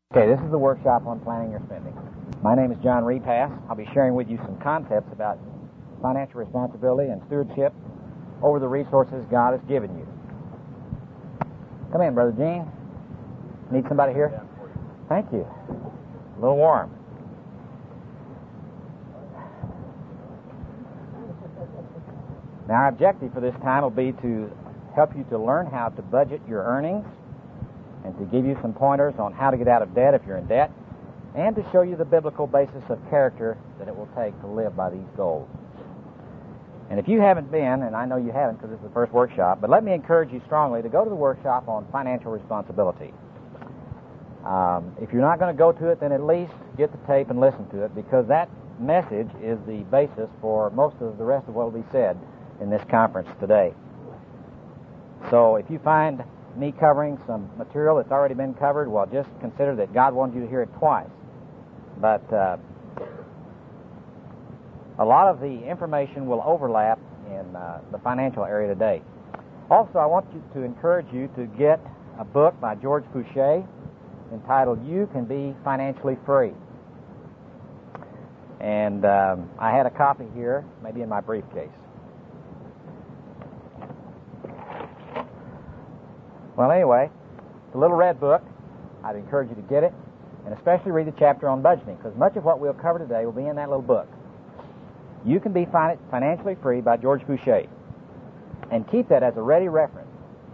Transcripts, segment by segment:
Okay, this is the workshop on planning your spending. My name is John Repass. I'll be sharing with you some concepts about financial responsibility and stewardship over the resources God has given you. Come in, Brother Gene. Need somebody here? Thank you. A little warm. Now, our objective for this time will be to help you to learn how to budget your earnings and to give you some pointers on how to get out of debt if you're in debt, and to show you the biblical basis of character that it will take to live by these goals. And if you haven't been, and I know you haven't because this is the first workshop, but let me encourage you strongly to go to the workshop on financial responsibility. If you're not going to go to it, then at least get the tape and listen to it, because that message is the basis for most of the rest of what will be said in this conference today. So if you find me covering some material that's already been covered, well, just consider that God wanted you to hear it twice. But a lot of the information will overlap in the financial area today. Also, I want to encourage you to get a book by George Fouché entitled You Can Be Financially Free. And I had a copy here, maybe in my briefcase. Well, anyway, it's a little red book. I'd encourage you to get it, and especially read the chapter on budgeting, because much of what we'll cover today will be in that little book. You Can Be Financially Free by George Fouché. And keep that as a ready reference.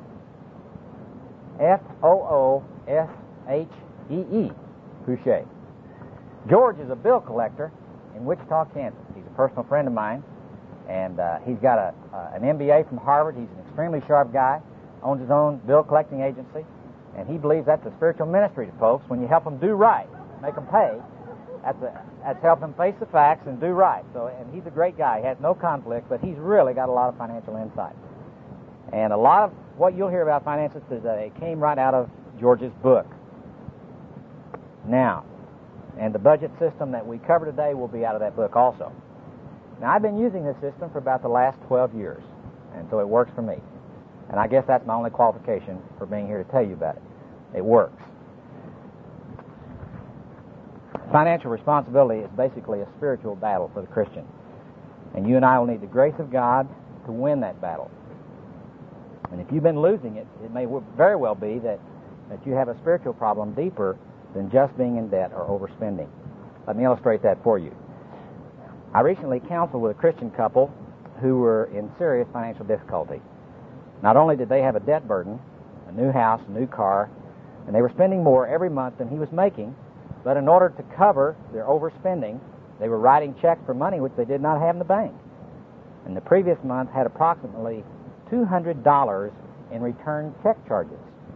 F-O-O-S-H-E-E, Fouché. George is a bill collector in Wichita, Kansas. He's a personal friend of mine, and he's got an MBA from Harvard. He's an extremely sharp guy. Owns his own bill collecting agency, and he believes that's a spiritual ministry to folks. When you help them do right, make them pay, that's helping them face the facts and do right. So, and he's a great guy. He has no conflict, but he's really got a lot of financial insight. And a lot of what you'll hear about finances today came right out of George's book. Now, and the budget system that we cover today will be out of that book also. Now, I've been using this system for about the last 12 years, and so it works for me. And I guess that's my only qualification for being here to tell you about it. It works. Financial responsibility is basically a spiritual battle for the Christian. And you and I will need the grace of God to win that battle. And if you've been losing it, it may very well be that you have a spiritual problem deeper than just being in debt or overspending. Let me illustrate that for you. I recently counseled with a Christian couple who were in serious financial difficulty. Not only did they have a debt burden, a new house, a new car, and they were spending more every month than he was making, but in order to cover their overspending, they were writing checks for money which they did not have in the bank. And the previous month had approximately $200 in return check charges.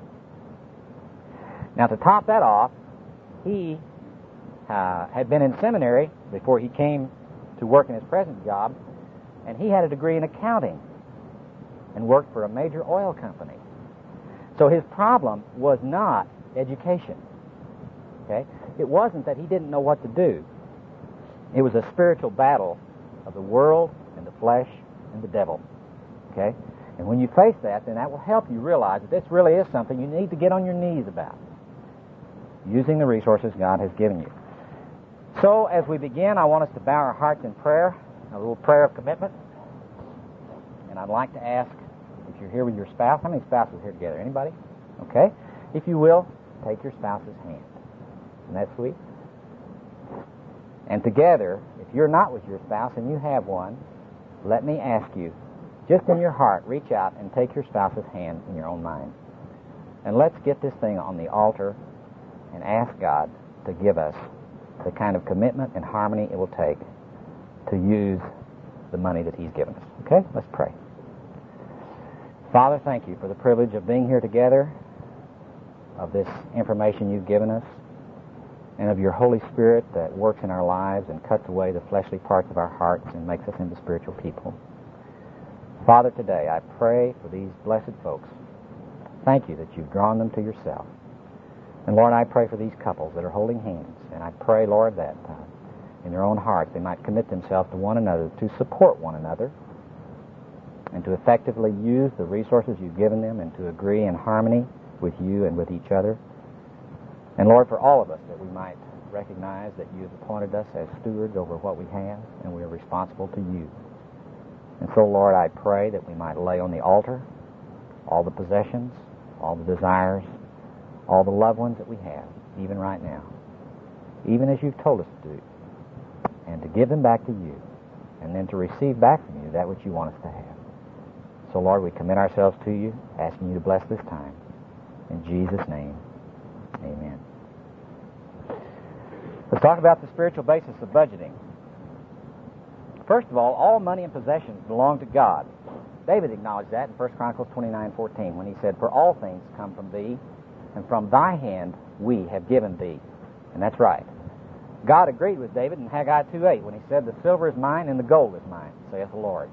Now, to top that off, he had been in seminary before he came to work in his present job, and he had a degree in accounting and worked for a major oil company. So his problem was not education. Okay? It wasn't that he didn't know what to do. It was a spiritual battle of the world and the flesh and the devil. Okay? And when you face that, then that will help you realize that this really is something you need to get on your knees about, using the resources God has given you. So as we begin, I want us to bow our hearts in prayer, a little prayer of commitment. And I'd like to ask, if you're here with your spouse, how many spouses are here together? Anybody? Okay. If you will, take your spouse's hand. Isn't that sweet? And together, if you're not with your spouse and you have one, let me ask you, just in your heart, reach out and take your spouse's hand in your own mind. And let's get this thing on the altar and ask God to give us the kind of commitment and harmony it will take to use the money that He's given us. Okay? Let's pray. Father, thank you for the privilege of being here together, of this information you've given us, and of your Holy Spirit that works in our lives and cuts away the fleshly parts of our hearts and makes us into spiritual people. Father, today I pray for these blessed folks. Thank you that you've drawn them to yourself. And Lord, I pray for these couples that are holding hands. And I pray, Lord, that in their own hearts they might commit themselves to one another, to support one another, and to effectively use the resources you've given them, and to agree in harmony with you and with each other. And Lord, for all of us, that we might recognize that you have appointed us as stewards over what we have, and we are responsible to you. And so, Lord, I pray that we might lay on the altar all the possessions, all the desires, all the loved ones that we have, even right now, even as you've told us to do, and to give them back to you, and then to receive back from you that which you want us to have. So, Lord, we commit ourselves to you, asking you to bless this time. In Jesus' name, amen. Let's talk about the spiritual basis of budgeting. First of all money and possessions belong to God. David acknowledged that in 1 Chronicles 29:14 when he said, "For all things come from thee, and from thy hand we have given thee." And that's right. God agreed with David in Haggai 2:8 when he said, "The silver is mine and the gold is mine, saith the Lord."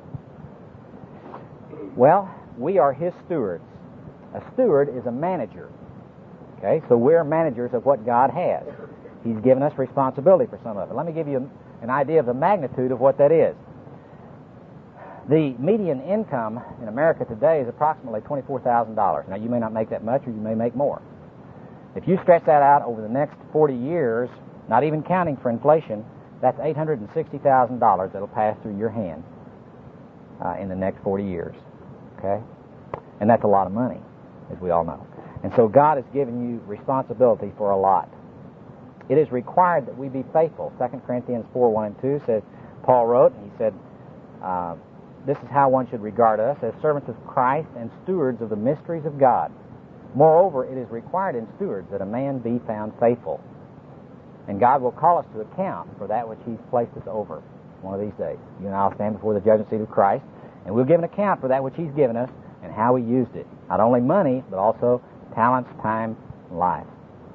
Well, we are his stewards. A steward is a manager. Okay, so we're managers of what God has. He's given us responsibility for some of it. Let me give you an idea of the magnitude of what that is. The median income in America today is approximately $24,000. Now, you may not make that much, or you may make more. If you stretch that out over the next 40 years, not even counting for inflation, that's $860,000 that'll pass through your hand in the next 40 years. Okay? And that's a lot of money, as we all know. And so God has given you responsibility for a lot. It is required that we be faithful. 2 Corinthians 4:1 and 2 says, Paul wrote, and he said, this is how one should regard us, as servants of Christ and stewards of the mysteries of God. Moreover, it is required in stewards that a man be found faithful. And God will call us to account for that which he's placed us over one of these days. You and I will stand before the judgment seat of Christ, and we'll give an account for that which he's given us and how we used it. Not only money, but also talents, time, and life.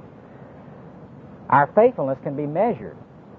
Our faithfulness can be measured.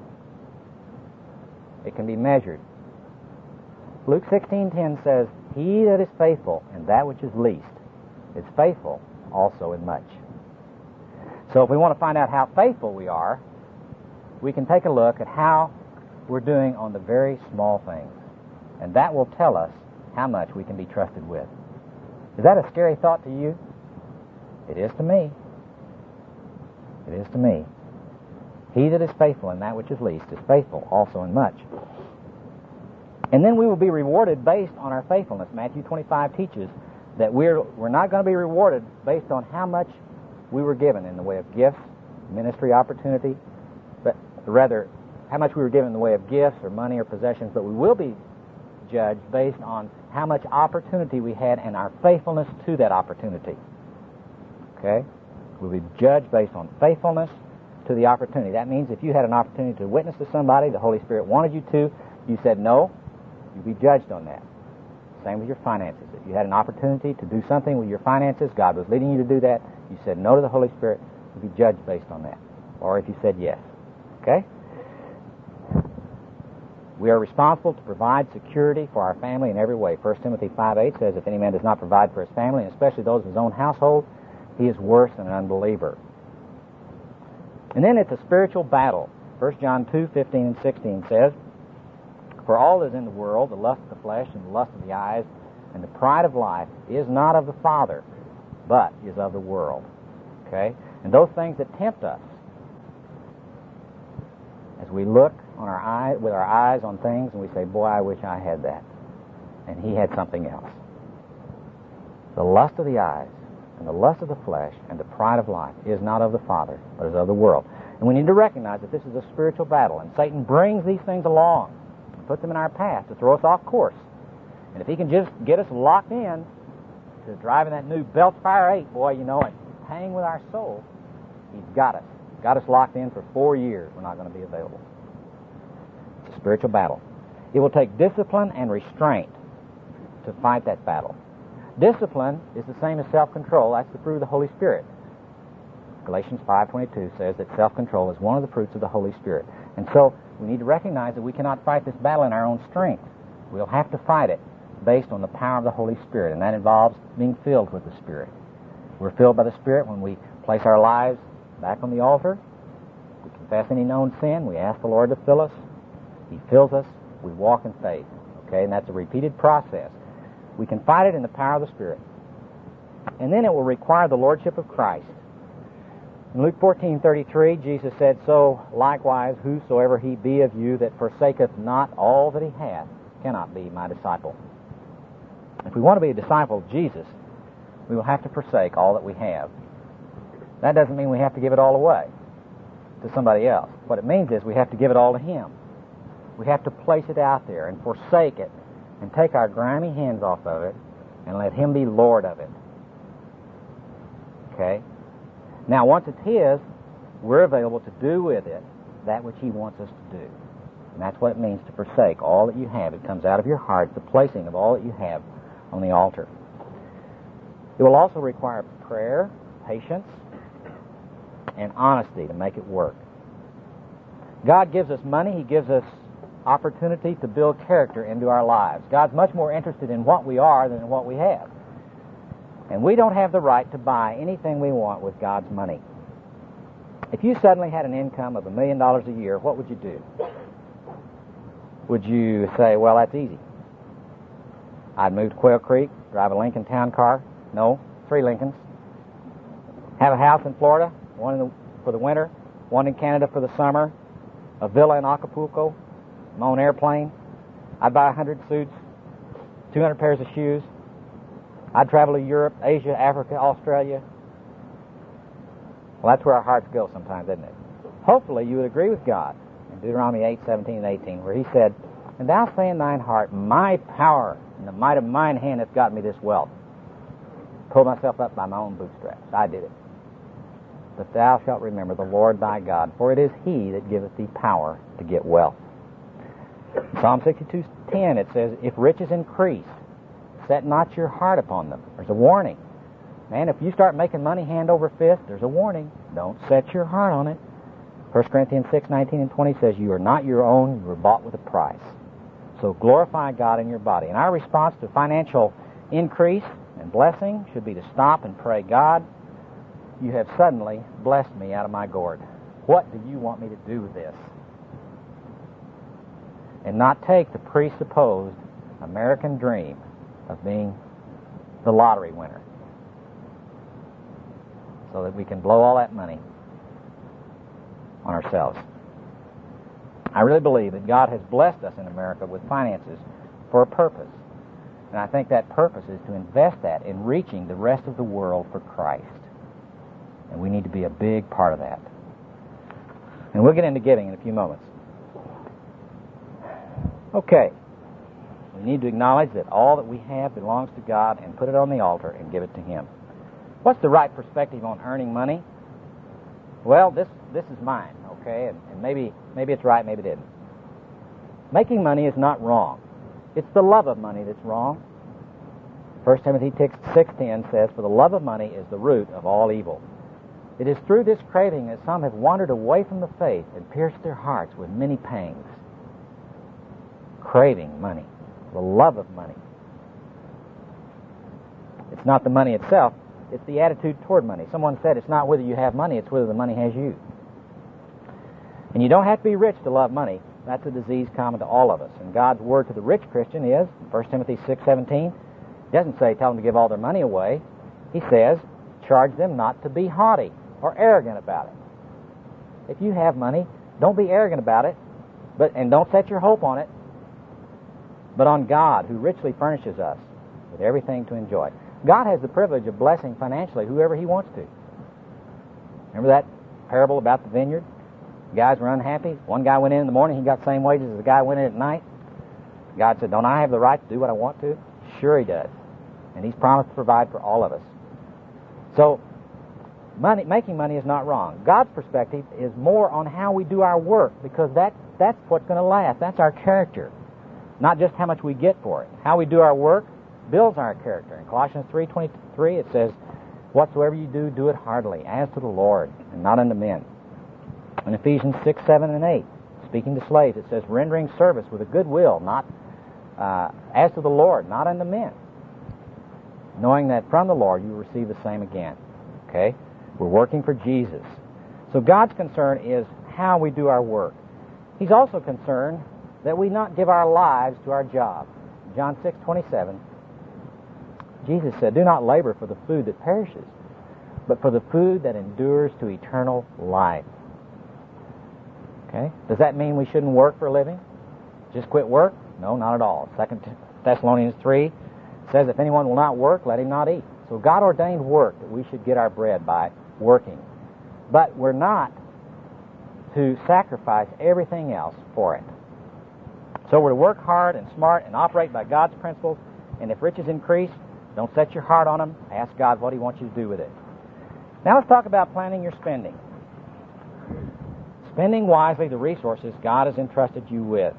It can be measured. Luke 16:10 says, "He that is faithful in that which is least is faithful also in much." So if we want to find out how faithful we are, we can take a look at how we're doing on the very small things. And that will tell us how much we can be trusted with. Is that a scary thought to you? It is to me. It is to me. He that is faithful in that which is least is faithful also in much. And then we will be rewarded based on our faithfulness. Matthew 25 teaches that we're not going to be rewarded based on how much we were given in the way of gifts, ministry opportunity, but rather how much we were given in the way of gifts or money or possessions, but we will be judged based on how much opportunity we had and our faithfulness to that opportunity. Okay? We'll be judged based on faithfulness to the opportunity. That means if you had an opportunity to witness to somebody, the Holy Spirit wanted you to, you said no, you'll be judged on that. Same with your finances. If you had an opportunity to do something with your finances, God was leading you to do that, you said no to the Holy Spirit, you'll be judged based on that. Or if you said yes. Okay? We are responsible to provide security for our family in every way. 1 Timothy 5:8 says, if any man does not provide for his family, and especially those of his own household, he is worse than an unbeliever. And then it's a spiritual battle. 1 John 2:15 and 16 says, for all that is in the world, the lust of the flesh and the lust of the eyes and the pride of life is not of the Father, but is of the world. Okay? And those things that tempt us, as we look on with our eyes on things and we say, boy, I wish I had that. And he had something else. The lust of the eyes and the lust of the flesh and the pride of life is not of the Father, but is of the world. And we need to recognize that this is a spiritual battle, and Satan brings these things along and puts them in our path to throw us off course. And if he can just get us locked in to driving that new Beltfire 8, boy, you know, and hang with our soul, he's got us. Got us locked in for 4 years. We're not going to be available. It's a spiritual battle. It will take discipline and restraint to fight that battle. Discipline is the same as self-control. That's the fruit of the Holy Spirit. Galatians 5:22 says that self-control is one of the fruits of the Holy Spirit. And so we need to recognize that we cannot fight this battle in our own strength. We'll have to fight it based on the power of the Holy Spirit, and that involves being filled with the Spirit. We're filled by the Spirit when we place our lives back on the altar. We confess any known sin. We ask the Lord to fill us. He fills us. We walk in faith. Okay, and that's a repeated process. We can fight it in the power of the Spirit. And then it will require the Lordship of Christ. In Luke 14:33, Jesus said, "So likewise, whosoever he be of you that forsaketh not all that he hath cannot be my disciple." If we want to be a disciple of Jesus, we will have to forsake all that we have. That doesn't mean we have to give it all away to somebody else. What it means is we have to give it all to Him. We have to place it out there and forsake it and take our grimy hands off of it and let Him be Lord of it. Okay? Now, once it's His, we're available to do with it that which He wants us to do. And that's what it means to forsake all that you have. It comes out of your heart, the placing of all that you have on the altar. It will also require prayer, patience, and honesty to make it work. God gives us money. He gives us opportunity to build character into our lives. God's much more interested in what we are than in what we have. And we don't have the right to buy anything we want with God's money. If you suddenly had an income of $1 million a year, what would you do? Would you say, well, that's easy? I'd move to Quail Creek, drive a Lincoln Town Car. No, 3 Lincolns. Have a house in Florida, one for the winter, one in Canada for the summer, a villa in Acapulco, my own airplane. I'd buy 100 suits, 200 pairs of shoes. I'd travel to Europe, Asia, Africa, Australia. Well, that's where our hearts go sometimes, isn't it? Hopefully you would agree with God in Deuteronomy 8:17 and 18, where He said, "And thou say in thine heart, my power and the might of mine hand hath got me this wealth. Pulled myself up by my own bootstraps. I did it. But thou shalt remember the Lord thy God, for it is He that giveth thee power to get wealth." In Psalm 62:10 it says, "If riches increase, set not your heart upon them." There's a warning. Man, if you start making money hand over fist, there's a warning. Don't set your heart on it. 1 Corinthians 6:19 and 20 says, "You are not your own, you were bought with a price." So glorify God in your body. And our response to financial increase and blessing should be to stop and pray, "God, you have suddenly blessed me out of my gourd. What do you want me to do with this?" And not take the presupposed American dream of being the lottery winner so that we can blow all that money on ourselves. I really believe that God has blessed us in America with finances for a purpose. And I think that purpose is to invest that in reaching the rest of the world for Christ. And we need to be a big part of that. And we'll get into giving in a few moments. Okay. We need to acknowledge that all that we have belongs to God and put it on the altar and give it to Him. What's the right perspective on earning money? Well, this is mine, okay? And maybe it's right, maybe it isn't. Making money is not wrong. It's the love of money that's wrong. 1 Timothy 6:10 says, "For the love of money is the root of all evil." It is through this craving that some have wandered away from the faith and pierced their hearts with many pangs. Craving money, the love of money. It's not the money itself, it's the attitude toward money. Someone said it's not whether you have money, it's whether the money has you. And you don't have to be rich to love money. That's a disease common to all of us. And God's word to the rich Christian is, 1 Timothy 6:17, He doesn't say tell them to give all their money away. He says, charge them not to be haughty or arrogant about it. If you have money, don't be arrogant about it, and don't set your hope on it, but on God, who richly furnishes us with everything to enjoy. God has the privilege of blessing financially whoever He wants to. Remember that parable about the vineyard? The guys were unhappy. One guy went in the morning, he got the same wages as the guy went in at night. God said, don't I have the right to do what I want to? Sure He does. And He's promised to provide for all of us. So, making money is not wrong. God's perspective is more on how we do our work, because that's what's going to last. That's our character. Not just how much we get for it. How we do our work builds our character. In Colossians 3:23 it says, "Whatsoever you do, do it heartily, as to the Lord, and not unto men." In Ephesians 6:7 and 8, speaking to slaves, it says, "Rendering service with a good will, not as to the Lord, not unto men, knowing that from the Lord you will receive the same again." Okay? We're working for Jesus. So God's concern is how we do our work. He's also concerned that we not give our lives to our job. John 6:27, Jesus said, "Do not labor for the food that perishes, but for the food that endures to eternal life. Okay? Does that mean we shouldn't work for a living? Just quit work? No, not at all. 2 Thessalonians 3 says, if anyone will not work, let him not eat. So God ordained work, that we should get our bread by working. But we're not to sacrifice everything else for it. So we're to work hard and smart and operate by God's principles, and if riches increase, don't set your heart on them. Ask God what He wants you to do with it. Now let's talk about planning your spending. Spending wisely the resources God has entrusted you with.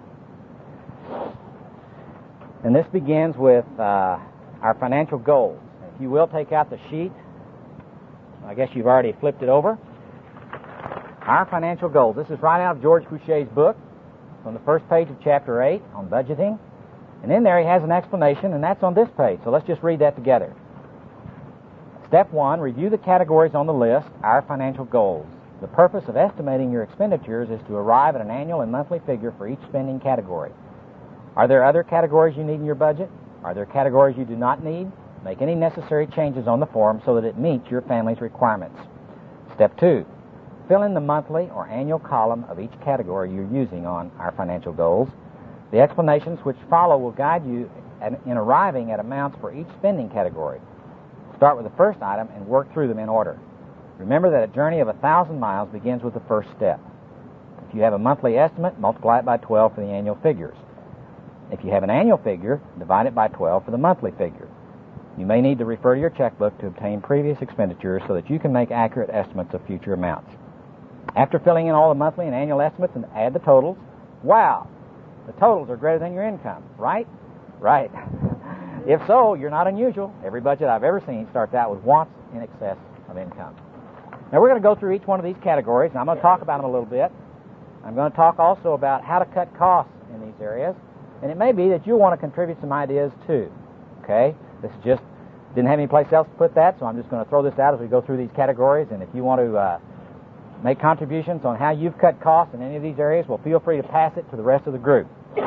And this begins with our financial goals. If you will, take out the sheet. I guess you've already flipped it over. Our financial goals. This is right out of George Boucher's book, on the first page of chapter 8 on budgeting. And in there he has an explanation, and that's on this page. So let's just read that together. Step 1, review the categories on the list, our financial goals. The purpose of estimating your expenditures is to arrive at an annual and monthly figure for each spending category. Are there other categories you need in your budget? Are there categories you do not need? Make any necessary changes on the form so that it meets your family's requirements. Step 2, fill in the monthly or annual column of each category you're using on our financial goals. The explanations which follow will guide you in arriving at amounts for each spending category. Start with the first item and work through them in order. Remember that a journey of 1,000 miles begins with the first step. If you have a monthly estimate, multiply it by 12 for the annual figures. If you have an annual figure, divide it by 12 for the monthly figure. You may need to refer to your checkbook to obtain previous expenditures so that you can make accurate estimates of future amounts. After filling in all the monthly and annual estimates and add the totals, wow, the totals are greater than your income, right? Right. If so, you're not unusual. Every budget I've ever seen starts out with wants in excess of income. Now, we're going to go through each one of these categories, and I'm going to talk about them a little bit. I'm going to talk also about how to cut costs in these areas, and it may be that you'll want to contribute some ideas too. Okay? This is just, didn't have any place else to put that, so I'm just going to throw this out as we go through these categories, and if you want to make contributions on how you've cut costs in any of these areas, well, feel free to pass it to the rest of the group.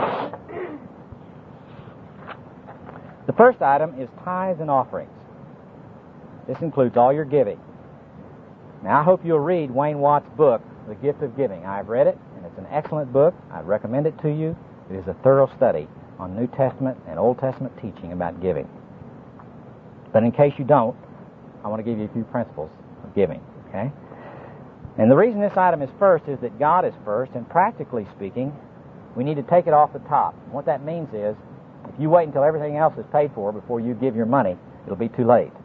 The first item is tithes and offerings. This includes all your giving. Now, I hope you'll read Wayne Watts' book, The Gift of Giving. I've read it, and it's an excellent book. I'd recommend it to you. It is a thorough study on New Testament and Old Testament teaching about giving. But in case you don't, I want to give you a few principles of giving, okay? And the reason this item is first is that God is first, and practically speaking, we need to take it off the top. And what that means is, if you wait until everything else is paid for before you give your money, it'll be too late.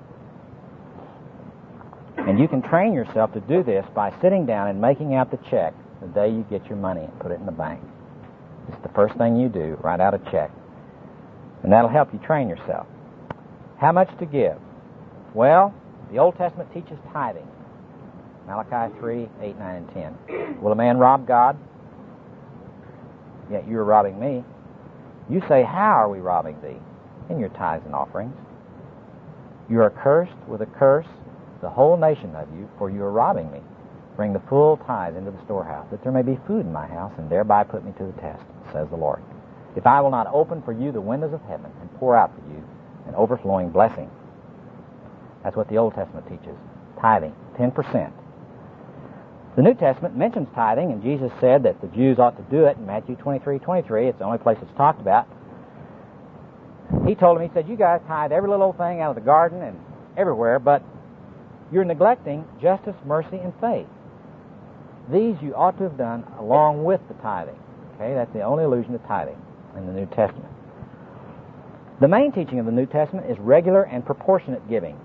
And you can train yourself to do this by sitting down and making out the check the day you get your money and put it in the bank. It's the first thing you do, write out a check. And that'll help you train yourself. How much to give? Well, the Old Testament teaches tithing. Malachi 3, 8, 9, and 10. Will a man rob God? Yet you are robbing me. You say, how are we robbing thee? In your tithes and offerings. You are cursed with a curse, the whole nation of you, for you are robbing me. Bring the full tithe into the storehouse, that there may be food in my house, and thereby put me to the test, says the Lord. If I will not open for you the windows of heaven and pour out for you an overflowing blessing. That's what the Old Testament teaches. Tithing, 10%. The New Testament mentions tithing, and Jesus said that the Jews ought to do it in Matthew 23:23. It's the only place it's talked about. He told them, he said, you guys tithe every little old thing out of the garden and everywhere, but you're neglecting justice, mercy, and faith. These you ought to have done along with the tithing. Okay, that's the only allusion to tithing in the New Testament. The main teaching of the New Testament is regular and proportionate giving.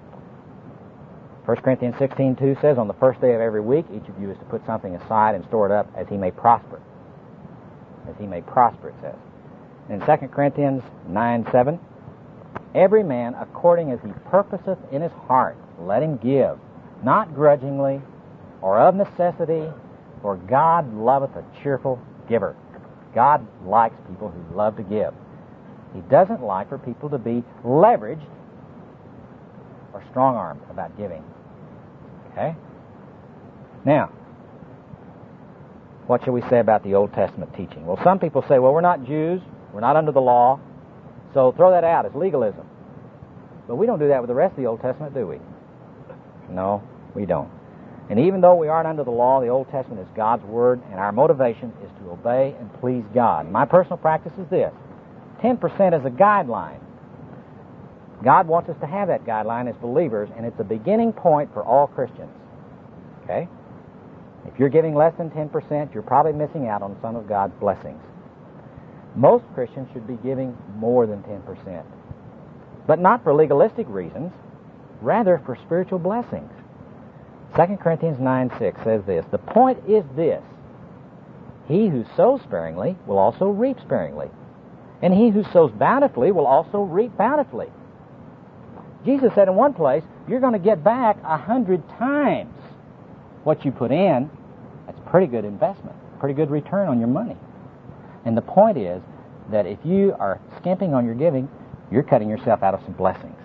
1 Corinthians 16:2 says, on the first day of every week, each of you is to put something aside and store it up as he may prosper. As he may prosper, it says. In 2 Corinthians 9:7, every man according as he purposeth in his heart, let him give, not grudgingly or of necessity, for God loveth a cheerful giver. God likes people who love to give. He doesn't like for people to be leveraged or strong-armed about giving. Okay? Now, what shall we say about the Old Testament teaching? Well, some people say, well, we're not Jews, we're not under the law, so throw that out as legalism. But we don't do that with the rest of the Old Testament, do we? No, we don't. And even though we aren't under the law, the Old Testament is God's Word, and our motivation is to obey and please God. My personal practice is this: 10% is a guideline. God wants us to have that guideline as believers, and it's a beginning point for all Christians. Okay? If you're giving less than 10%, you're probably missing out on some of God's blessings. Most Christians should be giving more than 10%. But not for legalistic reasons, rather for spiritual blessings. 2 Corinthians 9:6 says this: "The point is this, he who sows sparingly will also reap sparingly, and he who sows bountifully will also reap bountifully." Jesus said in one place, you're going to get back 100 times what you put in. That's a pretty good investment, pretty good return on your money. And the point is that if you are skimping on your giving, you're cutting yourself out of some blessings.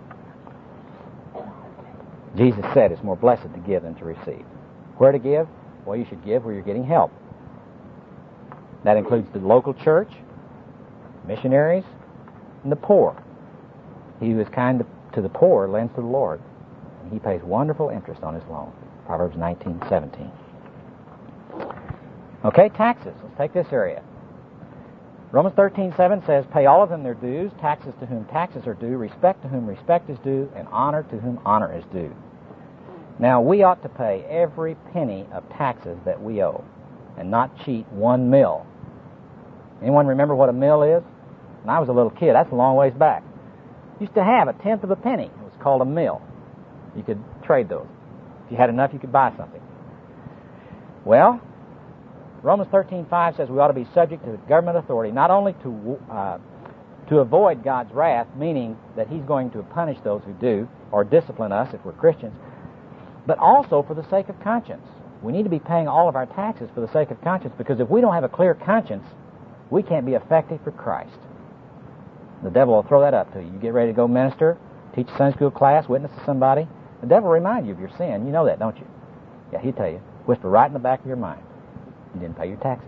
Jesus said it's more blessed to give than to receive. Where to give? Well, you should give where you're getting help. That includes the local church, missionaries, and the poor. He who is kind to the poor lends to the Lord, and he pays wonderful interest on his loan. Proverbs 19:17. Okay, taxes. Let's take this area. Romans 13:7 says, "Pay all of them their dues, taxes to whom taxes are due, respect to whom respect is due, and honor to whom honor is due." Now, we ought to pay every penny of taxes that we owe, and not cheat 1 mil. Anyone remember what a mil is? When I was a little kid, that's a long ways back. Used to have a tenth of a penny. It was called a mil. You could trade those. If you had enough, you could buy something. Well, Romans 13:5 says we ought to be subject to government authority, not only to avoid God's wrath, meaning that he's going to punish those who do, or discipline us if we're Christians, but also for the sake of conscience. We need to be paying all of our taxes for the sake of conscience, because if we don't have a clear conscience, we can't be effective for Christ. The devil will throw that up to you. You get ready to go minister, teach a Sunday school class, witness to somebody. The devil will remind you of your sin. You know that, don't you? Yeah, he'll tell you. Whisper right in the back of your mind. You didn't pay your taxes.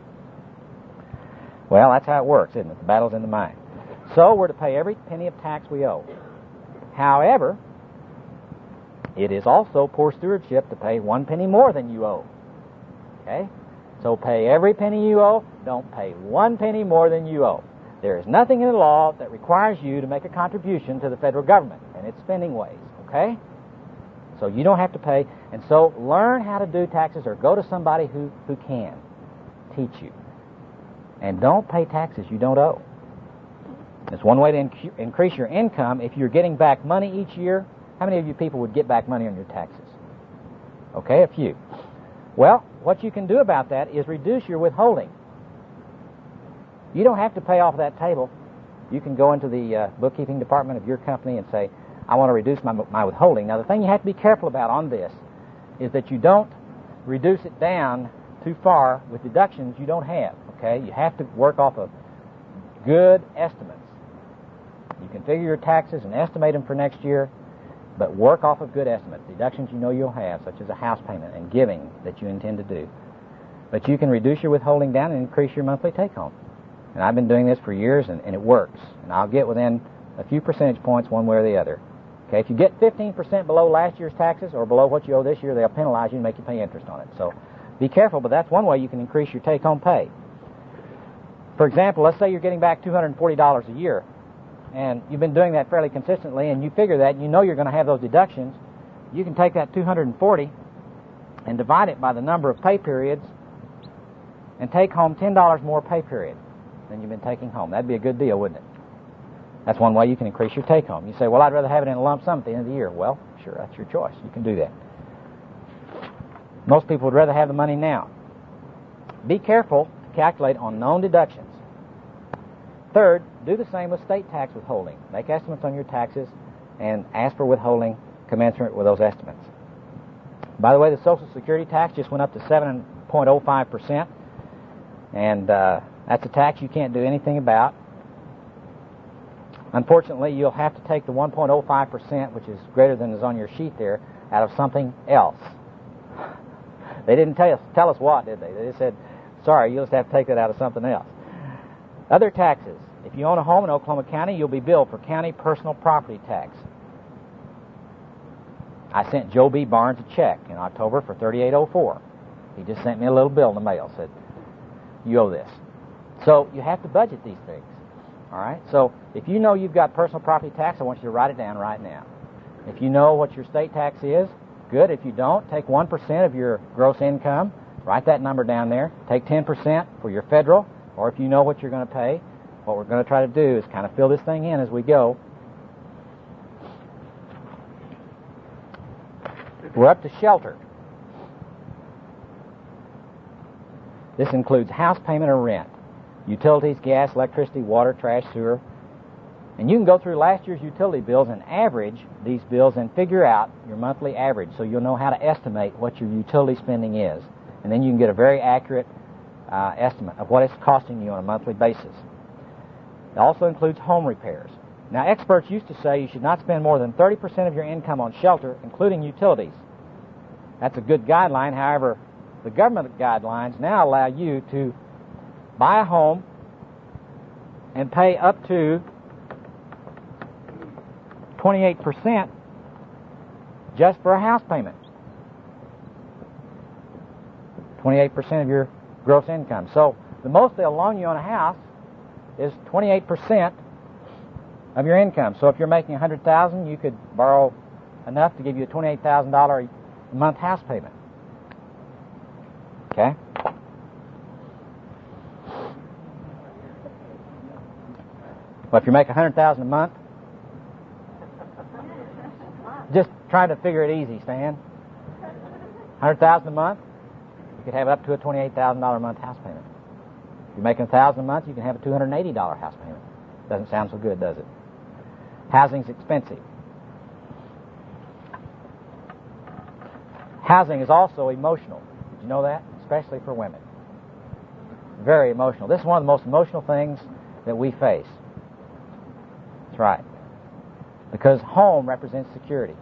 Well, that's how it works, isn't it? The battle's in the mind. So we're to pay every penny of tax we owe. However, it is also poor stewardship to pay 1 penny more than you owe. Okay? So pay every penny you owe. Don't pay 1 penny more than you owe. There is nothing in the law that requires you to make a contribution to the federal government and its spending ways. Okay? So you don't have to pay. And so learn how to do taxes, or go to somebody who can teach you. And don't pay taxes you don't owe. It's one way to increase your income. If you're getting back money each year, how many of you people would get back money on your taxes? Okay, a few. Well, what you can do about that is reduce your withholding. You don't have to pay off that table. You can go into the bookkeeping department of your company and say, I want to reduce my withholding. Now, the thing you have to be careful about on this is that you don't reduce it down too far with deductions you don't have. Okay? You have to work off of good estimates. You can figure your taxes and estimate them for next year, but work off of good estimates, deductions you know you'll have, such as a house payment and giving that you intend to do. But you can reduce your withholding down and increase your monthly take-home. And I've been doing this for years, and it works. And I'll get within a few percentage points one way or the other. Okay, if you get 15% below last year's taxes or below what you owe this year, they'll penalize you and make you pay interest on it. So be careful, but that's one way you can increase your take-home pay. For example, let's say you're getting back $240 a year, and you've been doing that fairly consistently, and you figure that, you know you're going to have those deductions. You can take that $240 and divide it by the number of pay periods and take home $10 more pay period than you've been taking home. That'd be a good deal, wouldn't it? That's one way you can increase your take-home. You say, well, I'd rather have it in a lump sum at the end of the year. Well, sure, that's your choice. You can do that. Most people would rather have the money now. Be careful to calculate on known deductions. Third, do the same with state tax withholding. Make estimates on your taxes and ask for withholding commensurate with those estimates. By the way, the Social Security tax just went up to 7.05%, and that's a tax you can't do anything about. Unfortunately, you'll have to take the 1.05%, which is greater than is on your sheet there, out of something else. They didn't tell us what, did they? They just said, sorry, you'll just have to take that out of something else. Other taxes. If you own a home in Oklahoma County, you'll be billed for county personal property tax. I sent Joe B. Barnes a check in October for $38.04. He just sent me a little bill in the mail, said, you owe this. So you have to budget these things, all right? So if you know you've got personal property tax, I want you to write it down right now. If you know what your state tax is, good. If you don't, take 1% of your gross income, write that number down there. Take 10% for your federal, or if you know what you're going to pay, what we're going to try to do is kind of fill this thing in as we go. We're up to shelter. This includes house payment or rent, utilities, gas, electricity, water, trash, sewer. And you can go through last year's utility bills and average these bills and figure out your monthly average so you'll know how to estimate what your utility spending is. And then you can get a very accurate estimate of what it's costing you on a monthly basis. It also includes home repairs. Now, experts used to say you should not spend more than 30% of your income on shelter, including utilities. That's a good guideline. However, the government guidelines now allow you to buy a home and pay up to 28% just for a house payment. 28% of your gross income. So the most they'll loan you on a house is 28% of your income. So if you're making $100,000, you could borrow enough to give you a $28,000 a month house payment. Okay? Well, if you make $100,000 a month, just trying to figure it easy, Stan. $100,000 a month, you could have up to a $28,000 a month house payment. If you're making $1,000 a month, you can have a $280 house payment. Doesn't sound so good, does it? Housing's expensive. Housing is also emotional. Did you know that? Especially for women. Very emotional. This is one of the most emotional things that we face. That's right. Because home represents security.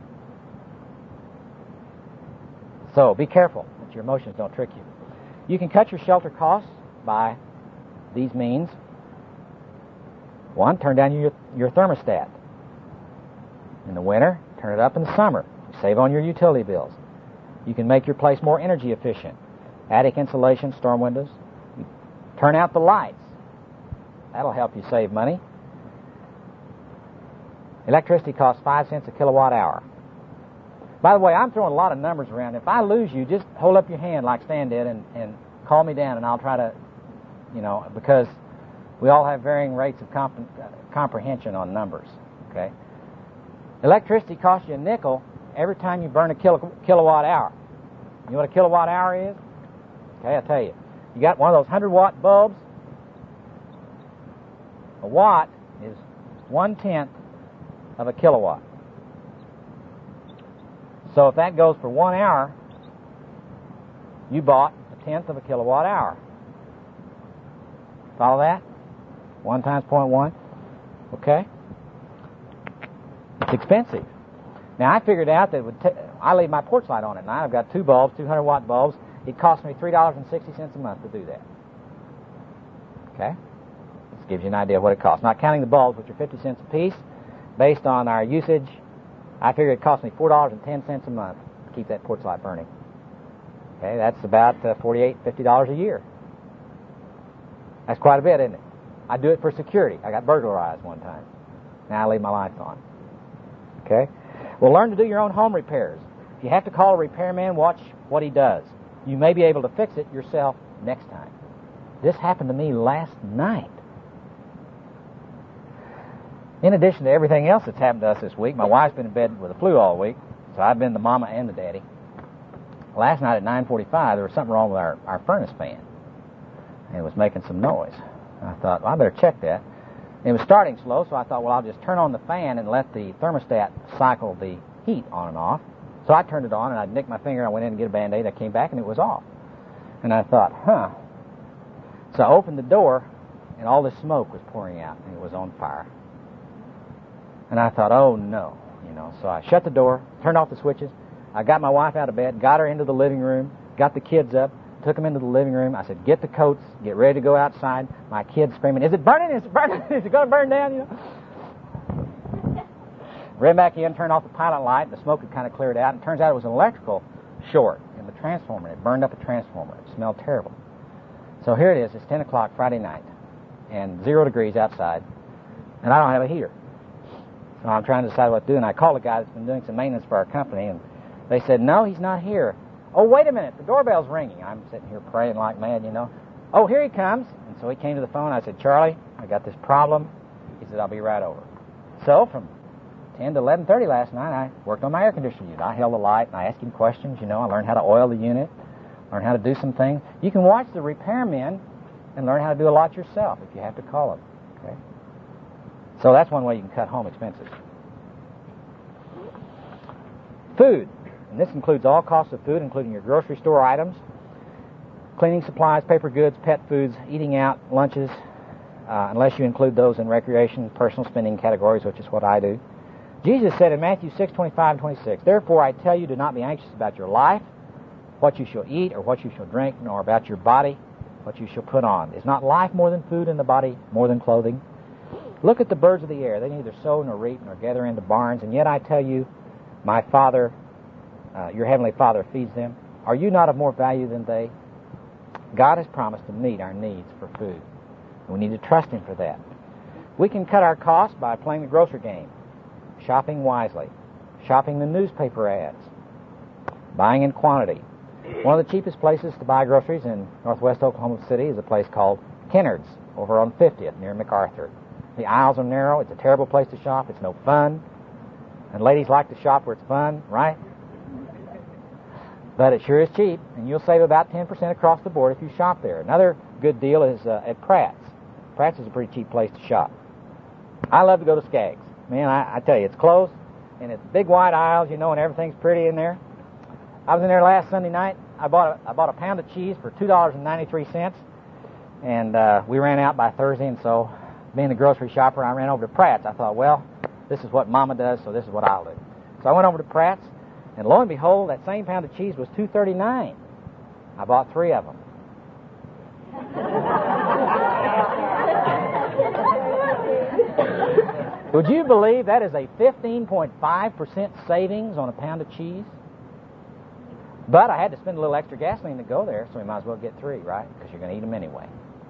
So be careful that your emotions don't trick you. You can cut your shelter costs by these means. One, turn down your thermostat. In the winter, turn it up in the summer. Save on your utility bills. You can make your place more energy efficient. Attic insulation, storm windows. You turn out the lights. That'll help you save money. Electricity costs 5 cents a kilowatt hour. By the way, I'm throwing a lot of numbers around. If I lose you, just hold up your hand like Stan did and call me down, and I'll try to, because we all have varying rates of comprehension on numbers. Okay. Electricity costs you a nickel every time you burn a kilowatt hour. You know what a kilowatt hour is? Okay, I'll tell you. You got one of those 100-watt bulbs. A watt is 1/10 of a kilowatt. So if that goes for 1 hour, you bought 1/10 of a kilowatt hour. Follow that? 1 times 0.1. Okay? It's expensive. Now, I figured out that I leave my porch light on at night. I've got 2 bulbs, 200-watt bulbs. It costs me $3.60 a month to do that. Okay? This gives you an idea of what it costs. Not counting the bulbs, which are 50 cents a piece. Based on our usage, I figure it costs me $4.10 a month to keep that porch light burning. Okay, that's about $48, $50 a year. That's quite a bit, isn't it? I do it for security. I got burglarized one time. Now I leave my lights on. Okay? Well, learn to do your own home repairs. If you have to call a repairman, watch what he does. You may be able to fix it yourself next time. This happened to me last night. In addition to everything else that's happened to us this week, my wife's been in bed with the flu all week, so I've been the mama and the daddy. Last night at 9:45, there was something wrong with our furnace fan. And it was making some noise. I thought, well, I better check that. It was starting slow, so I thought, well, I'll just turn on the fan and let the thermostat cycle the heat on and off. So I turned it on, and I nicked my finger. I went in to get a Band-Aid. I came back, and it was off. And I thought, So I opened the door, and all this smoke was pouring out, and it was on fire. And I thought, oh, no. So I shut the door, turned off the switches. I got my wife out of bed, got her into the living room, got the kids up, took them into the living room. I said, get the coats, get ready to go outside. My kids screaming, is it burning? Is it burning? Is it going to burn down? Ran back in, turned off the pilot light, and the smoke had kind of cleared out, and it turns out it was an electrical short in the transformer. It burned up a transformer. It smelled terrible. So here it is. It's 10 o'clock Friday night, and 0 degrees outside, and I don't have a heater. So I'm trying to decide what to do, and I called a guy that's been doing some maintenance for our company, and they said, no, he's not here. Oh, wait a minute, the doorbell's ringing. I'm sitting here praying like mad, you know. Oh, here he comes. And so he came to the phone. I said, Charlie, I got this problem. He said, I'll be right over. So from 10 to 11:30 last night, I worked on my air conditioning unit. I held the light, and I asked him questions, you know. I learned how to oil the unit, learned how to do some things. You can watch the repairmen and learn how to do a lot yourself if you have to call them, okay? So that's one way you can cut home expenses. Food. And this includes all costs of food, including your grocery store items, cleaning supplies, paper goods, pet foods, eating out, lunches, unless you include those in recreation, personal spending categories, which is what I do. Jesus said in Matthew 6:25 and 26, therefore I tell you, do not be anxious about your life, what you shall eat or what you shall drink, nor about your body, what you shall put on. Is not life more than food, and the body more than clothing? Look at the birds of the air. They neither sow nor reap nor gather into barns, and yet I tell you, my Father, your heavenly Father feeds them. Are you not of more value than they? God has promised to meet our needs for food. We need to trust Him for that. We can cut our costs by playing the grocery game, shopping wisely, shopping the newspaper ads, buying in quantity. One of the cheapest places to buy groceries in northwest Oklahoma City is a place called Kennard's over on 50th near MacArthur. The aisles are narrow. It's a terrible place to shop. It's no fun. And ladies like to shop where it's fun, right? But it sure is cheap, and you'll save about 10% across the board if you shop there. Another good deal is at Pratt's. Pratt's is a pretty cheap place to shop. I love to go to Skaggs. Man, I tell you, it's close, and it's big wide aisles, you know, and everything's pretty in there. I was in there last Sunday night. I bought a pound of cheese for $2.93, and we ran out by Thursday, and so being a grocery shopper, I ran over to Pratt's. I thought, well, this is what Mama does, so this is what I'll do. So I went over to Pratt's, and lo and behold, that same pound of cheese was $2.39. I bought 3 of them. Would you believe that is a 15.5% savings on a pound of cheese? But I had to spend a little extra gasoline to go there, so we might as well get 3, right? Because you're going to eat them anyway.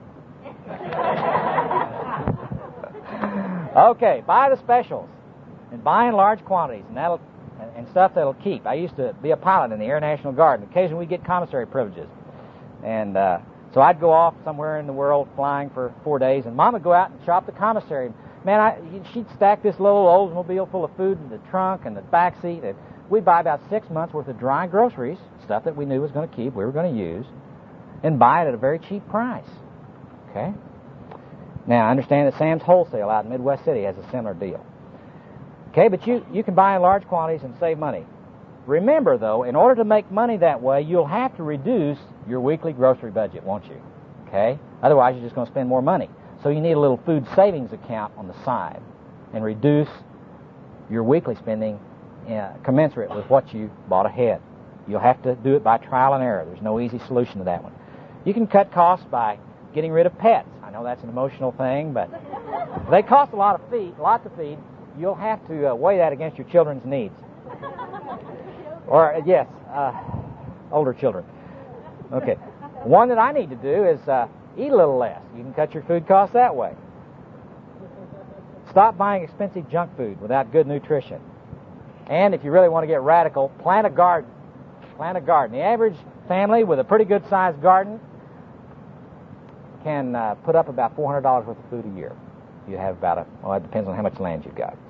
Okay, buy the specials and buy in large quantities, and stuff that'll keep. I used to be a pilot in the Air National Guard, and occasionally we'd get commissary privileges. And so I'd go off somewhere in the world flying for 4 days, and Mom would go out and shop the commissary. Man, she'd stack this little Oldsmobile full of food in the trunk and the back seat. And we'd buy about 6 months' worth of dry groceries, stuff that we knew was going to keep, we were going to use, and buy it at a very cheap price. Okay? Now, I understand that Sam's Wholesale out in Midwest City has a similar deal. Okay, but you can buy in large quantities and save money. Remember, though, in order to make money that way, you'll have to reduce your weekly grocery budget, won't you? Okay? Otherwise, you're just going to spend more money. So you need a little food savings account on the side and reduce your weekly spending commensurate with what you bought ahead. You'll have to do it by trial and error. There's no easy solution to that one. You can cut costs by getting rid of pets. I know that's an emotional thing, but they cost a lot to feed. You'll have to weigh that against your children's needs. Or, yes, older children. Okay. One that I need to do is eat a little less. You can cut your food costs that way. Stop buying expensive junk food without good nutrition. And if you really want to get radical, plant a garden. Plant a garden. The average family with a pretty good-sized garden can put up about $400 worth of food a year. You have about it depends on how much land you've got.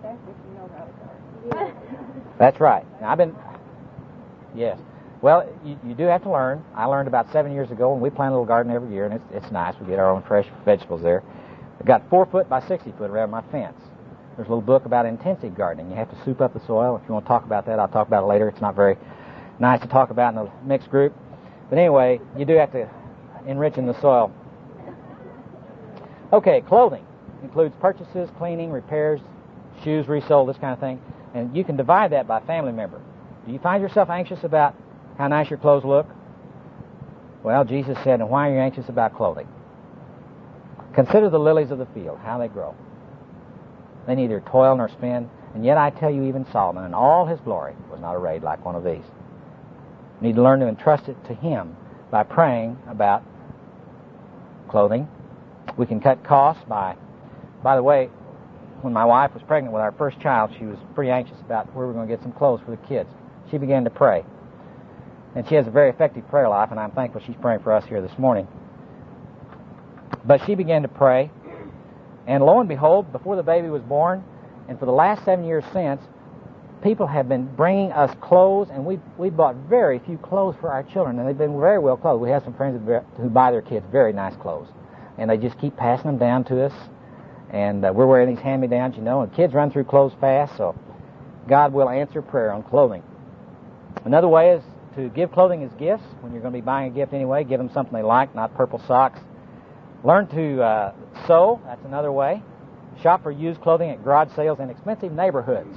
That's right. Now, yes. Well, you do have to learn. I learned about 7 years ago, and we plant a little garden every year, and it's nice. We get our own fresh vegetables there. I've got 4 foot by 60 foot around my fence. There's a little book about intensive gardening. You have to soup up the soil. If you want to talk about that, I'll talk about it later. It's not very nice to talk about in a mixed group. But anyway, you do have to enrich in the soil. Okay, clothing includes purchases, cleaning, repairs, shoes resold, this kind of thing. And you can divide that by family member. Do you find yourself anxious about how nice your clothes look? Well, Jesus said, and why are you anxious about clothing? Consider the lilies of the field, how they grow. They neither toil nor spin. And yet I tell you, even Solomon in all his glory was not arrayed like one of these. You need to learn to entrust it to him by praying about clothing. We can cut costs by the way, when my wife was pregnant with our first child, she was pretty anxious about where we were going to get some clothes for the kids. She began to pray. And she has a very effective prayer life, and I'm thankful she's praying for us here this morning. But she began to pray, and lo and behold, before the baby was born, and for the last 7 years since, people have been bringing us clothes, and we bought very few clothes for our children, and they've been very well clothed. We have some friends who buy their kids very nice clothes, and they just keep passing them down to us, and we're wearing these hand-me-downs, and kids run through clothes fast, so God will answer prayer on clothing. Another way is to give clothing as gifts. When you're going to be buying a gift anyway, give them something they like, not purple socks. Learn to sew. That's another way. Shop for used clothing at garage sales in expensive neighborhoods.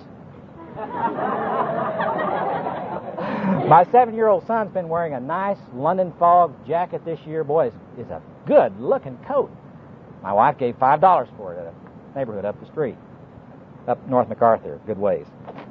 My 7-year-old son's been wearing a nice London Fog jacket this year. Boy, it's a good-looking coat. My wife gave $5 for it at a neighborhood up the street, up North MacArthur, good ways.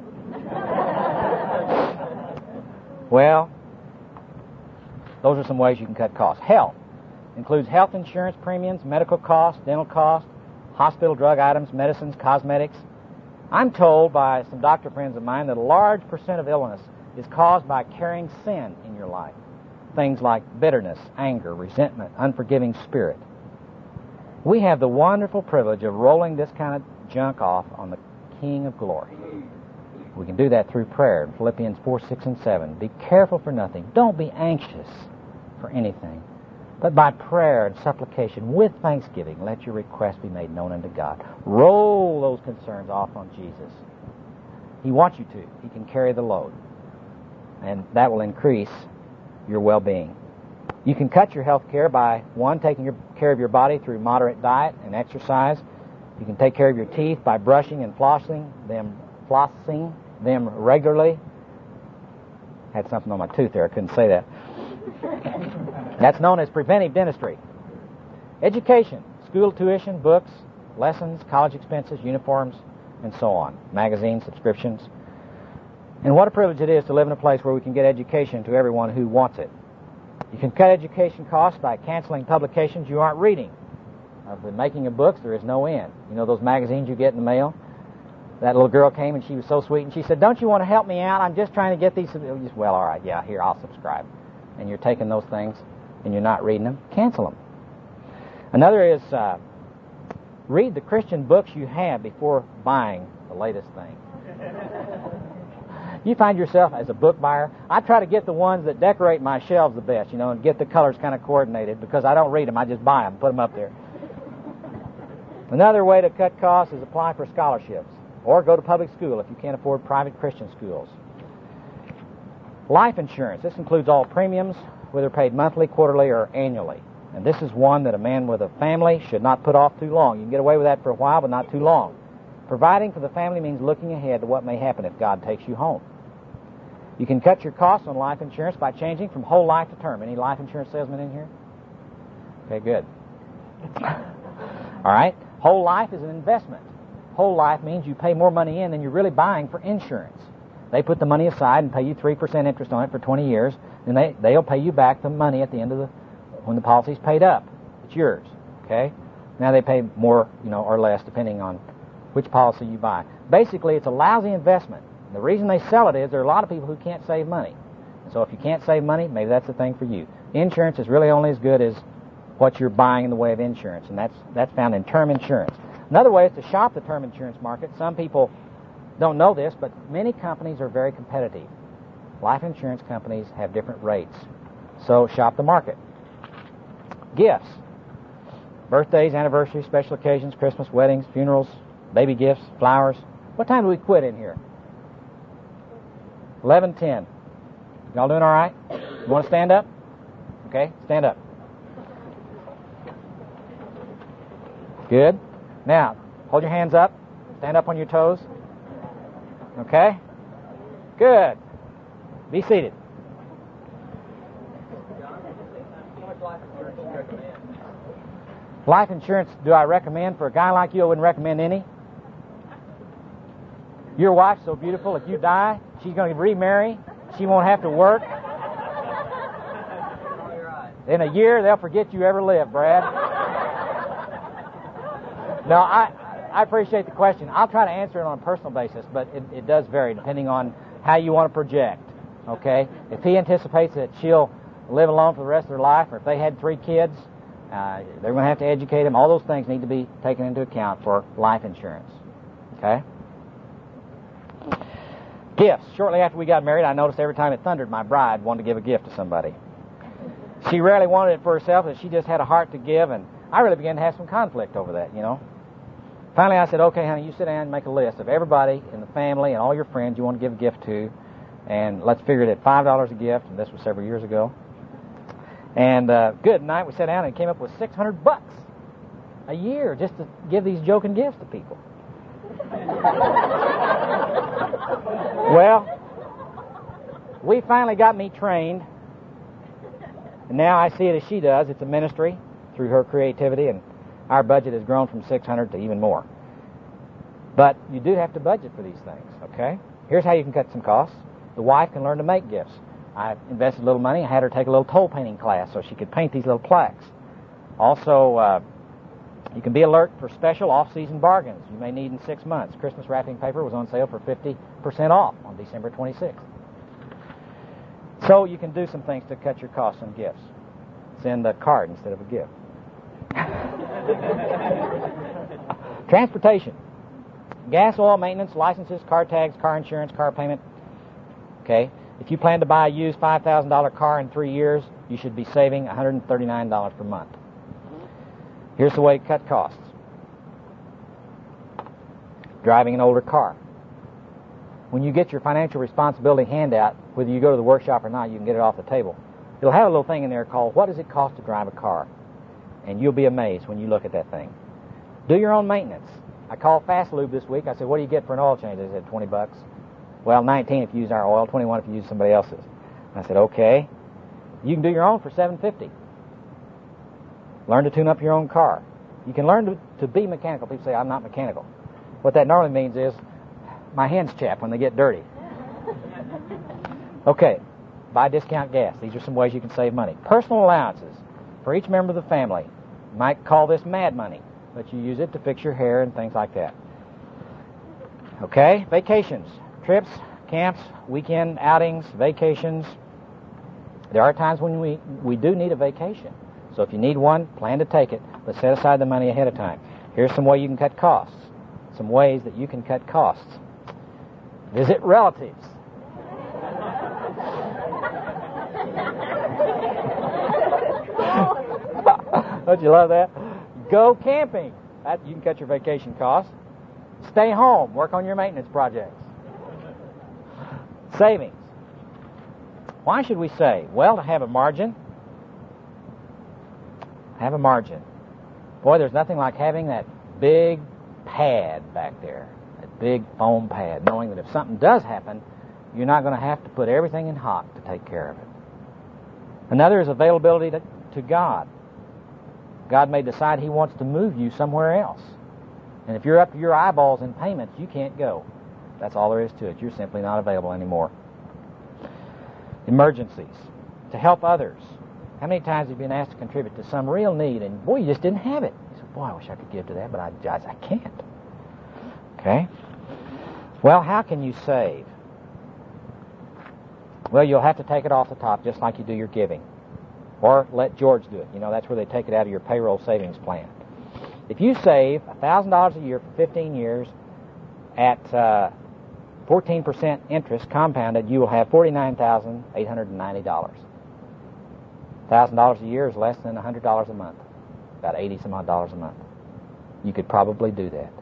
Well, those are some ways you can cut costs. Health includes health insurance premiums, medical costs, dental costs, hospital drug items, medicines, cosmetics. I'm told by some doctor friends of mine that a large percent of illness is caused by carrying sin in your life. Things like bitterness, anger, resentment, unforgiving spirit. We have the wonderful privilege of rolling this kind of junk off on the King of Glory. We can do that through prayer in Philippians 4, 6, and 7. Be careful for nothing. Don't be anxious for anything. But by prayer and supplication with thanksgiving, let your requests be made known unto God. Roll those concerns off on Jesus. He wants you to. He can carry the load. And that will increase your well-being. You can cut your health care by, one, taking care of your body through moderate diet and exercise. You can take care of your teeth by brushing and flossing them regularly. Had something on my tooth there. I couldn't say that. That's known as preventive dentistry. Education, school tuition, books, lessons, college expenses, uniforms, and so on. Magazines, subscriptions. And what a privilege it is to live in a place where we can get education to everyone who wants it. You can cut education costs by canceling publications you aren't reading. Of the making of books, there is no end. You know those magazines you get in the mail? That little girl came and she was so sweet and she said, "Don't you want to help me out? I'm just trying to get these." Well, all right, yeah, here, I'll subscribe. And you're taking those things and you're not reading them. Cancel them. Another is read the Christian books you have before buying the latest thing. You find yourself as a book buyer. I try to get the ones that decorate my shelves the best, and get the colors kind of coordinated because I don't read them. I just buy them, put them up there. Another way to cut costs is apply for scholarships or go to public school if you can't afford private Christian schools. Life insurance. This includes all premiums, whether paid monthly, quarterly, or annually. And this is one that a man with a family should not put off too long. You can get away with that for a while, but not too long. Providing for the family means looking ahead to what may happen if God takes you home. You can cut your costs on life insurance by changing from whole life to term. Any life insurance salesmen in here? Okay, good. All right. Whole life is an investment. Whole life means you pay more money in than you're really buying for insurance. They put the money aside and pay you 3% interest on it for 20 years, and they'll pay you back the money at the end of when the policy's paid up. It's yours. Okay? Now they pay more, or less depending on which policy you buy. Basically, it's a lousy investment. The reason they sell it is there are a lot of people who can't save money. So if you can't save money, maybe that's the thing for you. Insurance is really only as good as what you're buying in the way of insurance, and that's found in term insurance. Another way is to shop the term insurance market. Some people don't know this, but many companies are very competitive. Life insurance companies have different rates. So shop the market. Gifts. Birthdays, anniversaries, special occasions, Christmas, weddings, funerals, baby gifts, flowers. What time do we quit in here? 11:10. Y'all doing all right? You want to stand up? Okay, stand up. Good. Now, hold your hands up. Stand up on your toes. Okay? Good. Be seated. Life insurance do I recommend for a guy like you? I wouldn't recommend any. Your wife's so beautiful, if you die, she's going to remarry. She won't have to work. In a year, they'll forget you ever lived, Brad. No, I appreciate the question. I'll try to answer it on a personal basis, but it does vary depending on how you want to project, okay? If he anticipates that she'll live alone for the rest of her life, or if they had 3 kids, they're going to have to educate them. All those things need to be taken into account for life insurance, okay? Gifts. Shortly after we got married, I noticed every time it thundered, my bride wanted to give a gift to somebody. She rarely wanted it for herself, but she just had a heart to give, and I really began to have some conflict over that, you know. Finally, I said, okay, honey, you sit down and make a list of everybody in the family and all your friends you want to give a gift to, and let's figure it at $5 a gift, and this was several years ago. And good night, we sat down and came up with $600 a year just to give these joking gifts to people. Well, we finally got me trained, and now I see it as she does. It's a ministry through her creativity, and our budget has grown from $600 to even more. But you do have to budget for these things, okay? Here's how you can cut some costs. The wife can learn to make gifts. I invested a little money. I had her take a little toll painting class so she could paint these little plaques. Also, you can be alert for special off-season bargains you may need in 6 months. Christmas wrapping paper was on sale for 50% off on December 26th. So you can do some things to cut your costs on gifts. Send a card instead of a gift. Transportation. Gas, oil, maintenance, licenses, car tags, car insurance, car payment. Okay. If you plan to buy a used $5,000 car in 3 years, you should be saving $139 per month. Here's the way to cut costs. Driving an older car. When you get your financial responsibility handout, whether you go to the workshop or not, you can get it off the table. It'll have a little thing in there called, what does it cost to drive a car? And you'll be amazed when you look at that thing. Do your own maintenance. I called Fast Lube this week. I said, what do you get for an oil change? They said, $20. Well, 19 if you use our oil, 21 if you use somebody else's. And I said, okay. You can do your own for $7.50. Learn to tune up your own car. You can learn to be mechanical. People say, I'm not mechanical. What that normally means is, my hands chap when they get dirty. Okay, buy discount gas. These are some ways you can save money. Personal allowances for each member of the family. You might call this mad money, but you use it to fix your hair and things like that. Okay, vacations, trips, camps, weekend outings, vacations. There are times when we do need a vacation. So if you need one, plan to take it, but set aside the money ahead of time. Here's some way you can cut costs. Some ways that you can cut costs. Visit relatives. Don't you love that? Go camping. You can cut your vacation costs. Stay home. Work on your maintenance projects. Savings. Why should we save? Well, to have a margin. Have a margin. Boy, there's nothing like having that big pad back there. That big foam pad. Knowing that if something does happen, you're not going to have to put everything in hock to take care of it. Another is availability to God. God may decide He wants to move you somewhere else. And if you're up to your eyeballs in payments, you can't go. That's all there is to it. You're simply not available anymore. Emergencies. To help others. How many times have you been asked to contribute to some real need, and boy, you just didn't have it? You said, boy, I wish I could give to that, but I can't. Okay? Well, how can you save? Well, you'll have to take it off the top, just like you do your giving. Or let George do it. You know, that's where they take it out of your payroll savings plan. If you save $1,000 a year for 15 years at 14% interest compounded, you will have $49,890. $1,000 a year is less than $100 a month, about $80-some odd a month. You could probably do that.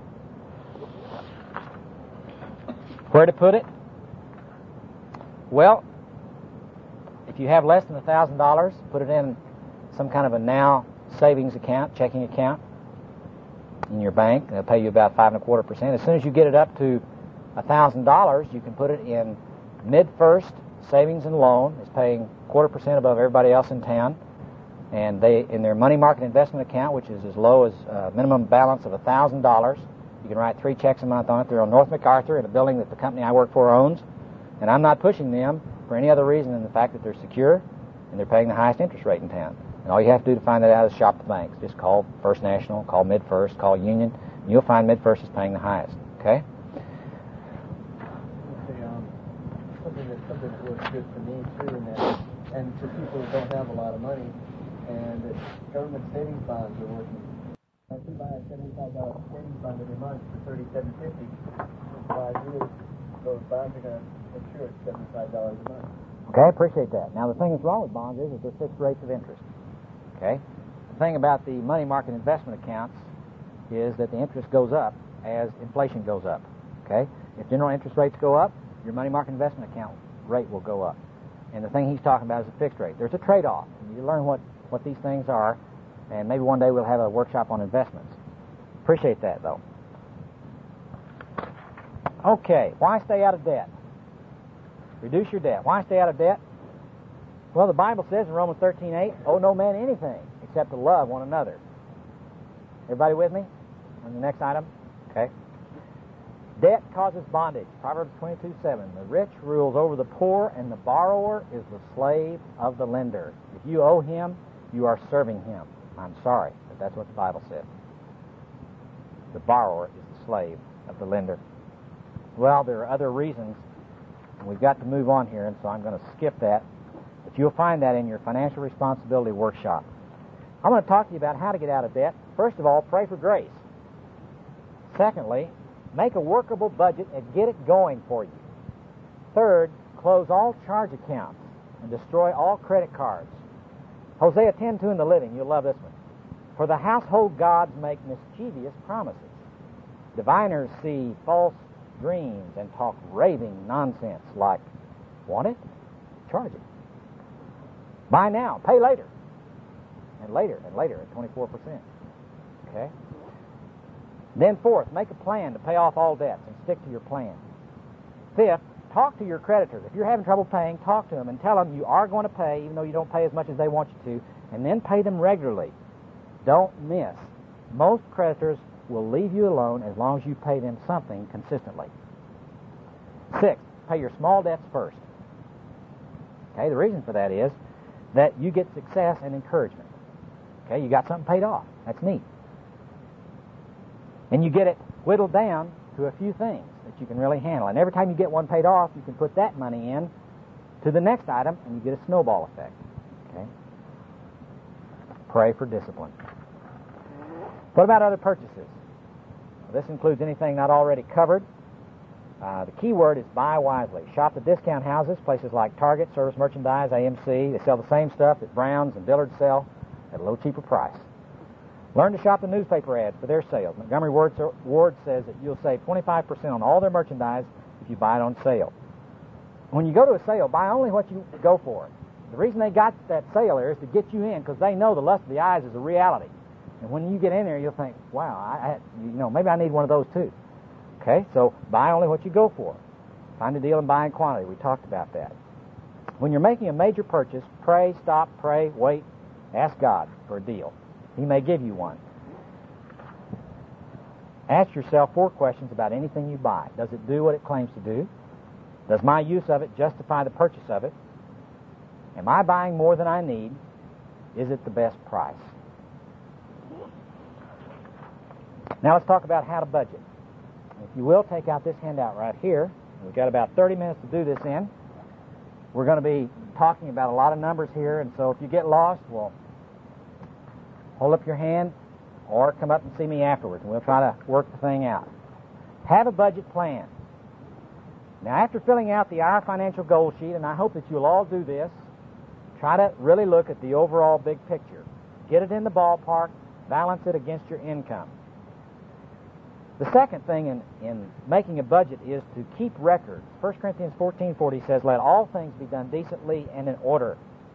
Where to put it? Well, if you have less than $1,000, put it in some kind of a now savings account, checking account in your bank. They'll pay you about 5.25%. As soon as you get it up to $1,000, you can put it in MidFirst Savings and Loan. It's paying 0.25% above everybody else in town. And they, in their money market investment account, which is as low as a minimum balance of $1,000, You can write 3 checks a month on it. They're on North MacArthur in a building that the company I work for owns, and I'm not pushing them for any other reason than the fact that they're secure and they're paying the highest interest rate in town. And all you have to do to find that out is shop the banks. Just call First National, call MidFirst, call Union, and you'll find MidFirst is paying the highest. Okay? Something that works good for me too, and for people who don't have a lot of money, and government savings bonds are working. I can buy a $75 savings bond every month for $37.50 for 5 years. Those bonds are going to mature at $75 a month. Okay, appreciate that. Now, the thing that's wrong with bonds is that they're fixed rates of interest. Okay? The thing about the money market investment accounts is that the interest goes up as inflation goes up. Okay? If general interest rates go up, your money market investment account rate will go up. And the thing he's talking about is a fixed rate. There's a trade-off. You learn what these things are, and maybe one day we'll have a workshop on investments. Appreciate that, though. Okay, why stay out of debt? Reduce your debt. Why stay out of debt? Well, the Bible says in Romans 13:8, owe no man anything except to love one another. Everybody with me on the next item? Okay. Debt causes bondage. Proverbs 22:7. The rich rules over the poor, and the borrower is the slave of the lender. If you owe him, you are serving him. I'm sorry, but that's what the Bible says. The borrower is the slave of the lender. Well, there are other reasons, and we've got to move on here, and so I'm going to skip that. But you'll find that in your financial responsibility workshop. I'm going to talk to you about how to get out of debt. First of all, pray for grace. Secondly, make a workable budget and get it going for you. Third, close all charge accounts and destroy all credit cards. Hosea 10:2 in the Living, you'll love this one. For the household gods make mischievous promises. Diviners see false dreams and talk raving nonsense like, want it? Charge it. Buy now, pay later. And later at 24%. Okay? Then fourth, make a plan to pay off all debts and stick to your plan. Fifth, talk to your creditors. If you're having trouble paying, talk to them and tell them you are going to pay, even though you don't pay as much as they want you to, and then pay them regularly. Don't miss. Most creditors will leave you alone as long as you pay them something consistently. Sixth, pay your small debts first. Okay, the reason for that is that you get success and encouragement. Okay, you got something paid off. That's neat. And you get it whittled down to a few things that you can really handle. And every time you get one paid off, you can put that money in to the next item, and you get a snowball effect. Okay? Pray for discipline. What about other purchases? Well, this includes anything not already covered. The key word is buy wisely. Shop the discount houses, places like Target, Service Merchandise, AMC. They sell the same stuff that Browns and Dillard's sell at a little cheaper price. Learn to shop the newspaper ads for their sales. Montgomery Ward says that you'll save 25% on all their merchandise if you buy it on sale. When you go to a sale, buy only what you go for. The reason they got that sale there is to get you in, because they know the lust of the eyes is a reality. And when you get in there, you'll think, wow, maybe I need one of those too. Okay, so buy only what you go for. Find a deal and buy in quantity. We talked about that. When you're making a major purchase, pray, stop, pray, wait, ask God for a deal. He may give you one. Ask yourself 4 questions about anything you buy. Does it do what it claims to do? Does my use of it justify the purchase of it? Am I buying more than I need? Is it the best price? Now let's talk about how to budget. If you will, take out this handout right here. We've got about 30 minutes to do this in. We're going to be talking about a lot of numbers here, and so if you get lost, well, hold up your hand or come up and see me afterwards, and we'll try to work the thing out. Have a budget plan. Now, after filling out the Our Financial Goal Sheet, and I hope that you'll all do this, try to really look at the overall big picture. Get it in the ballpark, balance it against your income. The second thing in making a budget is to keep records. 1 Corinthians 14:40 says, let all things be done decently and in order.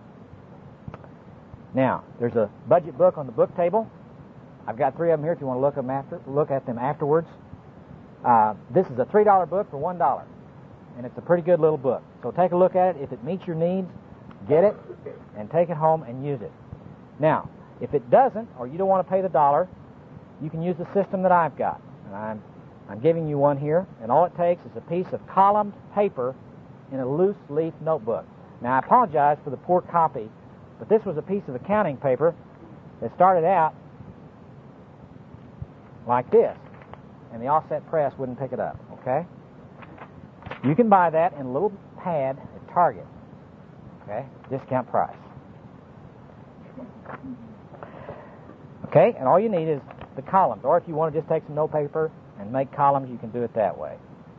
Now, there's a budget book on the book table. I've got 3 of them here if you want to look at them afterwards. This is a $3 book for $1, and it's a pretty good little book. So take a look at it. If it meets your needs, get it and take it home and use it. Now, if it doesn't, or you don't want to pay the $1, you can use the system that I've got. And I'm I'm giving you one here, and all it takes is a piece of columned paper in a loose leaf notebook. Now, I apologize for the poor copy, but this was a piece of accounting paper that started out like this, and the offset press wouldn't pick it up, okay? You can buy that in a little pad at Target, okay? Discount price. Okay, and all you need is the columns, or if you want to just take some note paper and make columns, you can do it that way.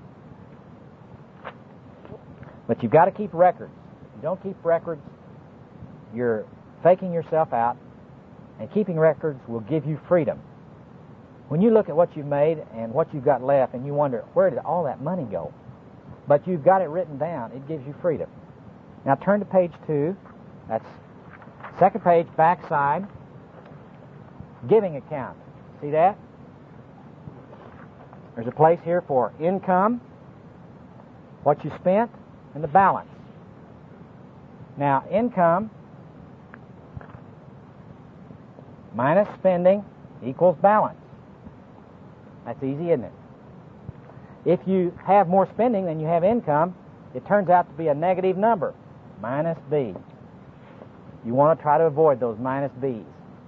But you've got to keep records. If you don't keep records, you're faking yourself out, and keeping records will give you freedom. When you look at what you've made and what you've got left, and you wonder, where did all that money go? But you've got it written down. It gives you freedom. Now turn to page 2. That's second page, back side. Giving account. See that? There's a place here for income, what you spent, and the balance. Now, income minus spending equals balance. That's easy, isn't it? If you have more spending than you have income, it turns out to be a negative number, minus B. You want to try to avoid those minus B's.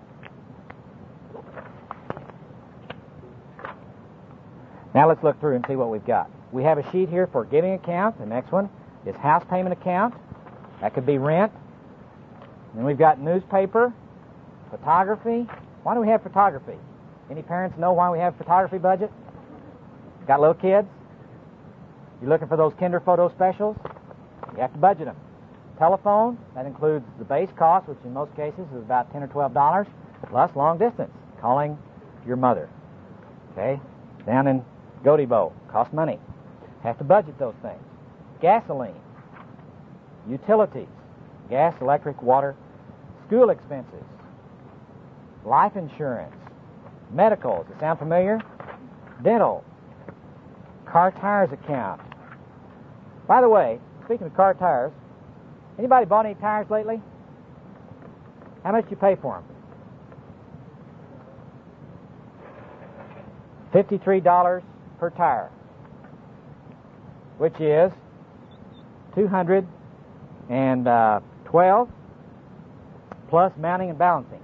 Now let's look through and see what we've got. We have a sheet here for giving account. The next one is house payment account. That could be rent. Then we've got newspaper, photography. Why do we have photography? Any parents know why we have photography budget? Got little kids? You're looking for those Kinder Photo specials? You have to budget them. Telephone, that includes the base cost, which in most cases is about $10 or $12, plus long distance, calling your mother. Okay? Down in Godibo, cost money. Have to budget those things. Gasoline, utilities, gas, electric, water, school expenses, life insurance, medical. Does it sound familiar? Dental, car tires account. By the way, speaking of car tires, anybody bought any tires lately? How much did you pay for them? $53 per tire, which is $212 plus mounting and balancing.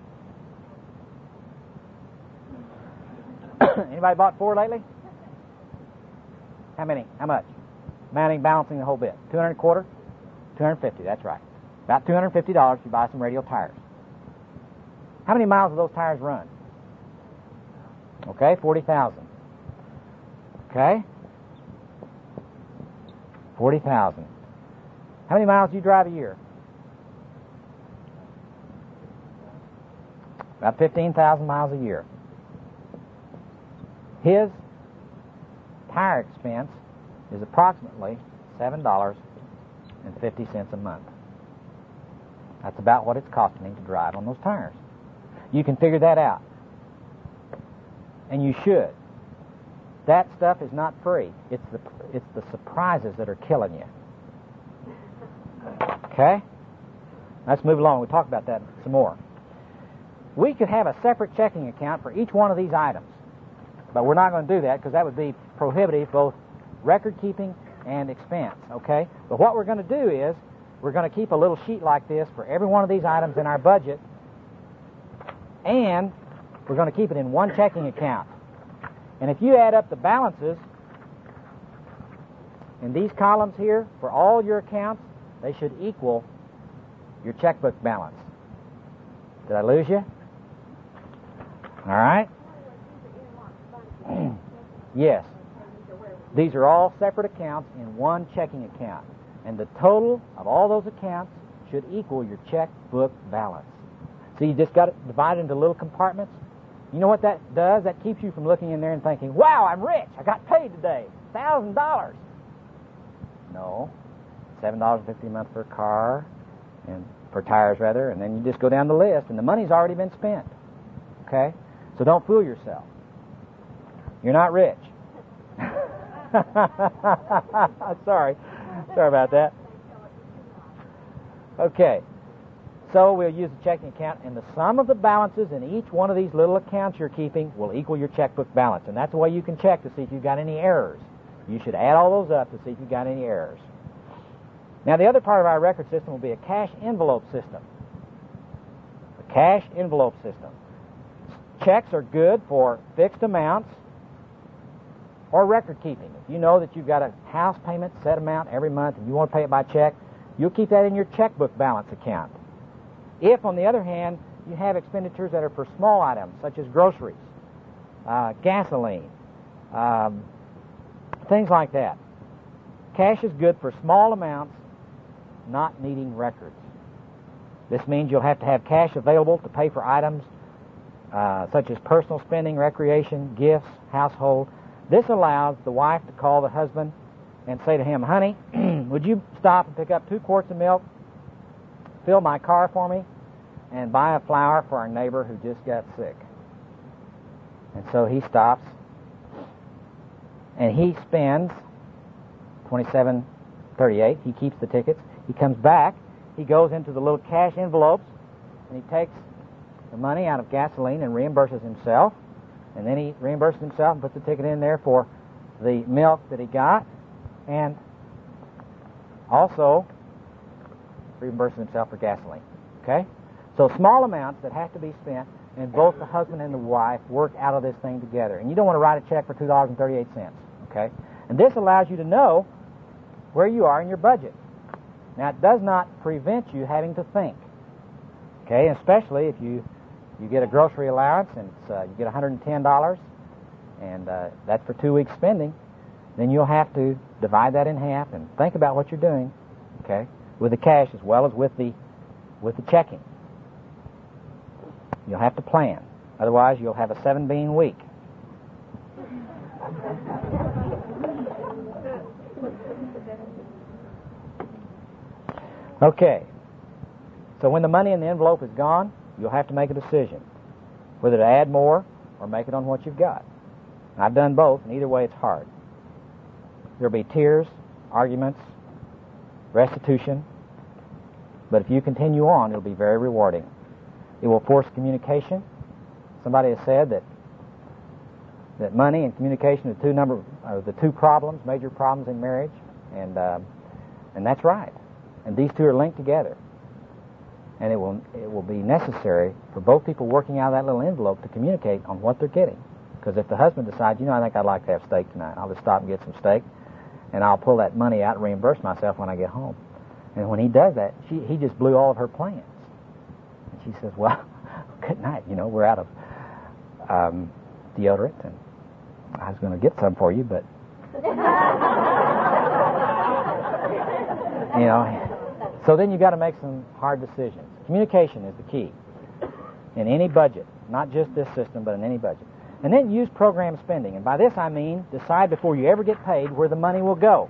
Anybody bought 4 lately? How many? How much? Mounting, balancing, the whole bit. $225? $250, that's right. About $250 if you buy some radial tires. How many miles do those tires run? Okay, 40,000. Okay? 40,000. How many miles do you drive a year? About 15,000 miles a year. His tire expense is approximately $7.50 a month. That's about what it's costing him to drive on those tires. You can figure that out. And you should. That stuff is not free. It's the surprises that are killing you. Okay? Let's move along. We'll talk about that some more. We could have a separate checking account for each one of these items. But we're not going to do that because that would be prohibitive, both record keeping and expense. Okay? But what we're going to do is we're going to keep a little sheet like this for every one of these items in our budget, and we're going to keep it in one checking account. And if you add up the balances in these columns here for all your accounts, they should equal your checkbook balance. Did I lose you? All right? Yes. These are all separate accounts in one checking account. And the total of all those accounts should equal your checkbook balance. So you just got it divided into little compartments. You know what that does? That keeps you from looking in there and thinking, wow, I'm rich. I got paid today. $1,000. No. $7.50 a month for a car, and for tires, rather, and then you just go down the list, and the money's already been spent. Okay? So don't fool yourself. You're not rich. Sorry. Sorry about that. Okay. So we'll use the checking account, and the sum of the balances in each one of these little accounts you're keeping will equal your checkbook balance. And that's the way you can check to see if you've got any errors. You should add all those up to see if you've got any errors. Now, the other part of our record system will be a cash envelope system. A cash envelope system. Checks are good for fixed amounts or record keeping. If you know that you've got a house payment set amount every month and you want to pay it by check, you'll keep that in your checkbook balance account. If, on the other hand, you have expenditures that are for small items, such as groceries, gasoline, things like that, cash is good for small amounts not needing records. This means you'll have to have cash available to pay for items such as personal spending, recreation, gifts, household. This allows the wife to call the husband and say to him, "Honey, would you stop and pick up 2 quarts of milk, fill my car for me, and buy a flower for our neighbor who just got sick?" And so he stops, and he spends $27.38. He keeps the tickets. He comes back. He goes into the little cash envelopes, and he takes the money out of gasoline and reimburses himself. And then he reimburses himself and puts the ticket in there for the milk that he got, and also reimburses himself for gasoline. Okay? So small amounts that have to be spent, and both the husband and the wife work out of this thing together. And you don't want to write a check for $2.38. Okay? And this allows you to know where you are in your budget. Now, it does not prevent you having to think. Okay? Especially if you get a grocery allowance and you get $110, and that's for 2 weeks spending, then you'll have to divide that in half and think about what you're doing, okay, with the cash as well as with the checking. You'll have to plan. Otherwise, you'll have a 7-bean week. Okay. So when the money in the envelope is gone, you'll have to make a decision whether to add more or make it on what you've got. I've done both, and either way it's hard. There'll be tears, arguments, restitution, but if you continue on, it'll be very rewarding. It will force communication. Somebody has said that money and communication are the two problems, major problems in marriage, and that's right. And these two are linked together. And it will be necessary for both people working out of that little envelope to communicate on what they're getting. Because if the husband decides, I think I'd like to have steak tonight, I'll just stop and get some steak, and I'll pull that money out and reimburse myself when I get home. And when he does that, he just blew all of her plans. And she says, "Well, good night. We're out of deodorant, and I was going to get some for you, but So then you've got to make some hard decisions. Communication is the key in any budget, not just this system, but in any budget. And then use program spending. And by this I mean decide before you ever get paid where the money will go.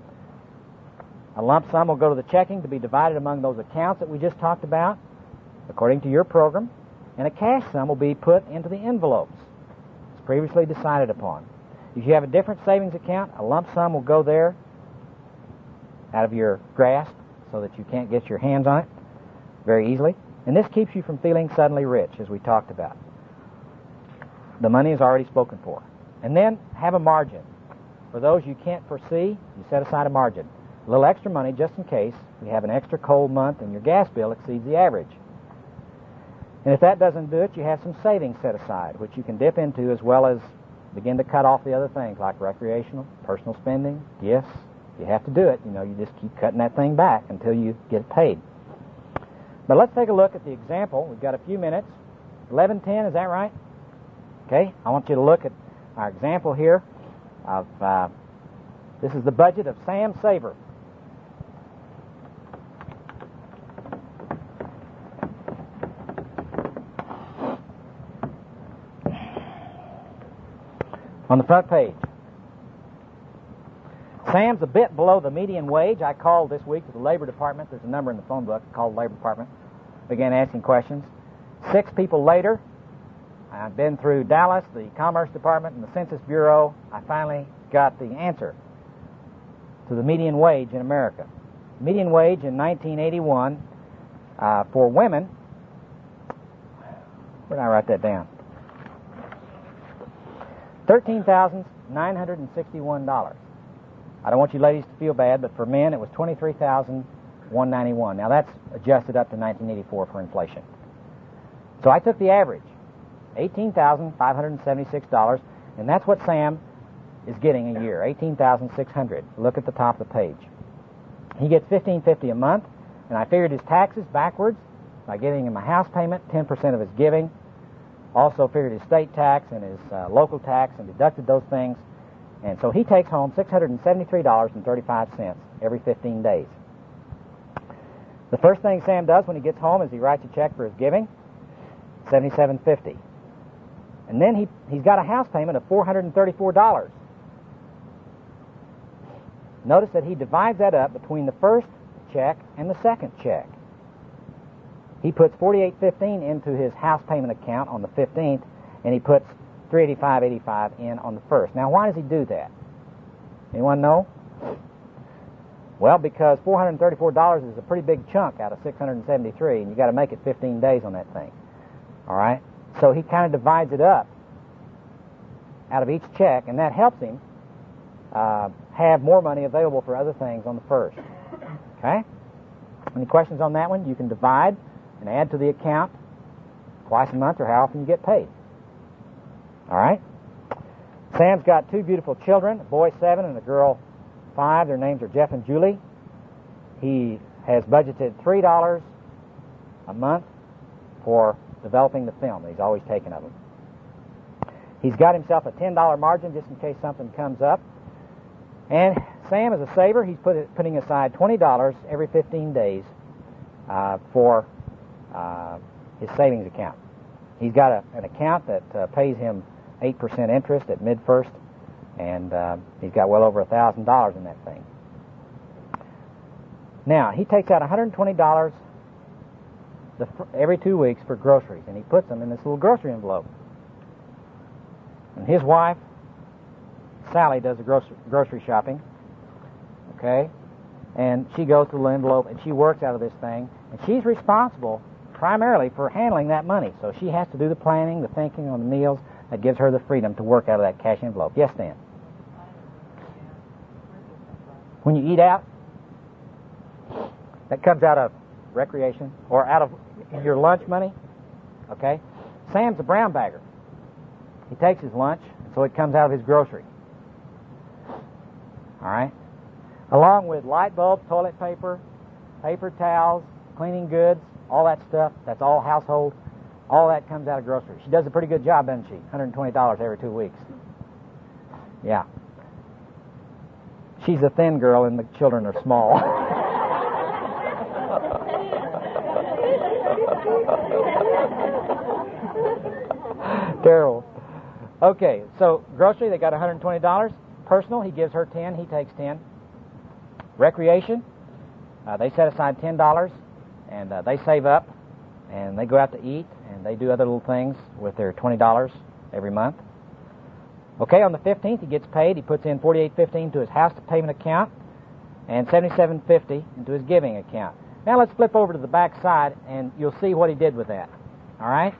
A lump sum will go to the checking to be divided among those accounts that we just talked about, according to your program. And a cash sum will be put into the envelopes. It's previously decided upon. If you have a different savings account, a lump sum will go there out of your grasp, so that you can't get your hands on it very easily. And this keeps you from feeling suddenly rich, as we talked about. The money is already spoken for. And then have a margin. For those you can't foresee, you set aside a margin. A little extra money just in case you have an extra cold month and your gas bill exceeds the average. And if that doesn't do it, you have some savings set aside, which you can dip into as well as begin to cut off the other things like recreational, personal spending, gifts. You have to do it. You just keep cutting that thing back until you get paid. But let's take a look at the example. We've got a few minutes. 11:10, is that right? Okay. I want you to look at our example here of, this is the budget of Sam Saber. On the front page. Sam's a bit below the median wage. I called this week to the Labor Department. There's a number in the phone book called the Labor Department. Began asking questions. 6 people later, I've been through Dallas, the Commerce Department, and the Census Bureau. I finally got the answer to the median wage in America. Median wage in 1981 For women, where did I write that down? $13,961. I don't want you ladies to feel bad, but for men it was $23,191. Now that's adjusted up to 1984 for inflation. So I took the average, $18,576, and that's what Sam is getting a year, $18,600. Look at the top of the page. He gets $1,550 a month, and I figured his taxes backwards by giving him a house payment, 10% of his giving. Also figured his state tax and his local tax and deducted those things. And so he takes home $673.35 every 15 days. The first thing Sam does when he gets home is he writes a check for his giving, $77.50. And then he's got a house payment of $434. Notice that he divides that up between the first check and the second check. He puts $48.15 into his house payment account on the 15th, and he puts $385.85 in on the 1st. Now, why does he do that? Anyone know? Well, because $434 is a pretty big chunk out of $673, and you got to make it 15 days on that thing. All right? So he kind of divides it up out of each check, and that helps him have more money available for other things on the 1st. Okay? Any questions on that one? You can divide and add to the account twice a month or how often you get paid. All right? Sam's got two beautiful children, a boy 7 and a girl 5. Their names are Jeff and Julie. He has budgeted $3 a month for developing the film that he's always taken of them. He's got himself a $10 margin just in case something comes up. And Sam is a saver. He's putting aside $20 every 15 days for his savings account. He's got an account that pays him 8% interest at mid-first, and he's got well over $1,000 in that thing. Now, he takes out $120 every 2 weeks for groceries, and he puts them in this little grocery envelope. And his wife, Sally, does the grocery shopping, okay? And she goes to the little envelope, and she works out of this thing, and she's responsible primarily for handling that money. So she has to do the planning, the thinking on the meals. That gives her the freedom to work out of that cash envelope. Yes, Dan? When you eat out, that comes out of recreation or out of your lunch money, okay? Sam's a brown bagger. He takes his lunch, so it comes out of his grocery. All right? Along with light bulbs, toilet paper, paper towels, cleaning goods, all that stuff, that's all household. All that comes out of groceries. She does a pretty good job, doesn't she? $120 every 2 weeks. Yeah. She's a thin girl and the children are small. Terrible. Okay, so grocery, they got $120. Personal, he gives her 10, he takes 10. Recreation, they set aside $10, and they save up, and they go out to eat, and they do other little things with their $20 every month. Okay, on the 15th, he gets paid. He puts in $48.15 to his house payment account and $77.50 into his giving account. Now let's flip over to the back side, and you'll see what he did with that. All right?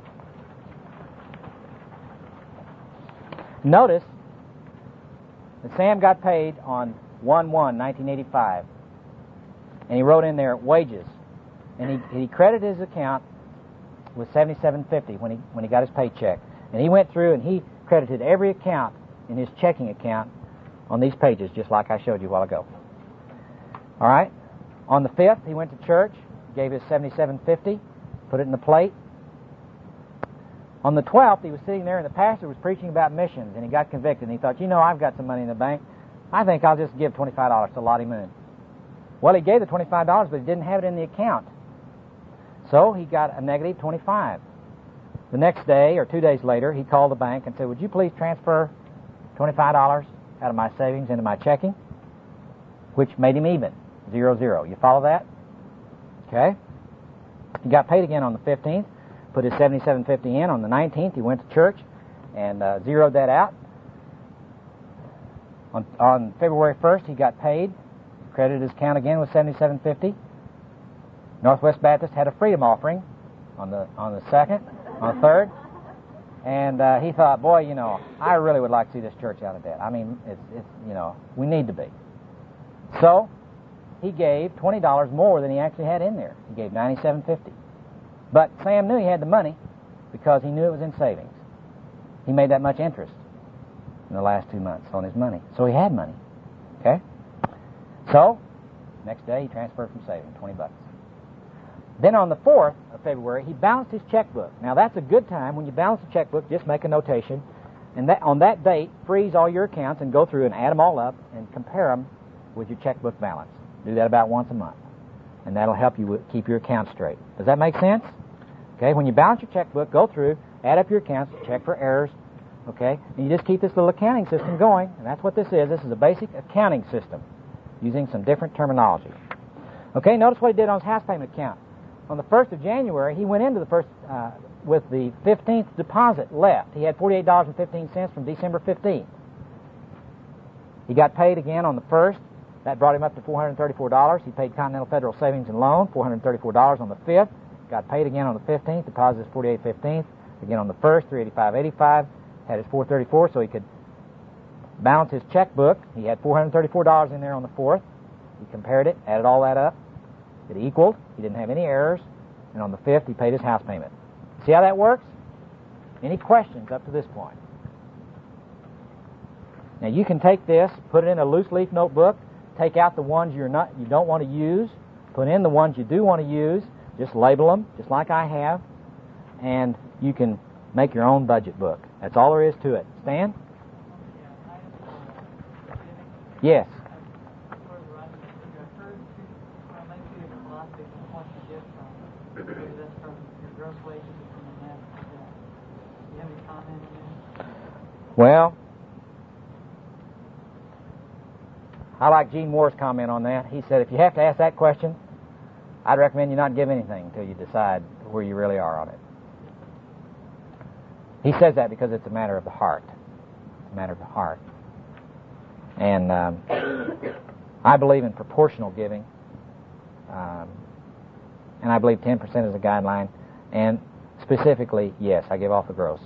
Notice that Sam got paid on 1/1/1985, and he wrote in there wages, and he credited his account with $77.50 when he got his paycheck, and he went through and he credited every account in his checking account on these pages, just like I showed you a while ago. All right. On the 5th, he went to church, gave his $77.50, put it in the plate. On the 12th, he was sitting there, and the pastor was preaching about missions, and he got convicted, and he thought, I've got some money in the bank. I think I'll just give $25 to Lottie Moon. Well, he gave the $25, but he didn't have it in the account. So he got a negative $25. The next day, or 2 days later, he called the bank and said, would you please transfer $25 out of my savings into my checking? Which made him even, 0-0. You follow that? Okay. He got paid again on the 15th, put his $77.50 in. On the 19th, he went to church and zeroed that out. On February 1st, he got paid, credited his account again with $77.50. Northwest Baptist had a freedom offering on the 2nd, on the 3rd, and he thought, boy, you know, I really would like to see this church out of debt. I mean, it's you know, we need to be. So he gave $20 more than he actually had in there. He gave $97.50. But Sam knew he had the money because he knew it was in savings. He made that much interest in the last 2 months on his money. So he had money. Okay? So, next day he transferred from savings, $20. Then on the 4th of February, he balanced his checkbook. Now that's a good time. When you balance the checkbook, just make a notation. And that, on that date, freeze all your accounts and go through and add them all up and compare them with your checkbook balance. Do that about once a month. And that'll help you keep your accounts straight. Does that make sense? Okay, when you balance your checkbook, go through, add up your accounts, check for errors. Okay, and you just keep this little accounting system going, and that's what this is. This is a basic accounting system using some different terminology. Okay, notice what he did on his house payment account. On the 1st of January, he went into the first with the 15th deposit left. He had $48.15 from December 15th. He got paid again on the 1st. That brought him up to $434. He paid Continental Federal Savings and Loan, $434 on the 5th. Got paid again on the 15th. Deposited his $48.15. Again on the 1st, $385.85. Had his $434, so he could balance his checkbook. He had $434 in there on the 4th. He compared it, added all that up. It equaled. He didn't have any errors. And on the 5th, he paid his house payment. See how that works? Any questions up to this point? Now you can take this, put it in a loose leaf notebook, take out the ones you don't want to use, put in the ones you do want to use, just label them, just like I have, and you can make your own budget book. That's all there is to it. Stan? Yes. Well, I like Gene Moore's comment on that. He said, if you have to ask that question, I'd recommend you not give anything until you decide where you really are on it. He says that because it's a matter of the heart. It's a matter of the heart. And I believe in proportional giving. And I believe 10% is a guideline. And specifically, yes, I give off the gross.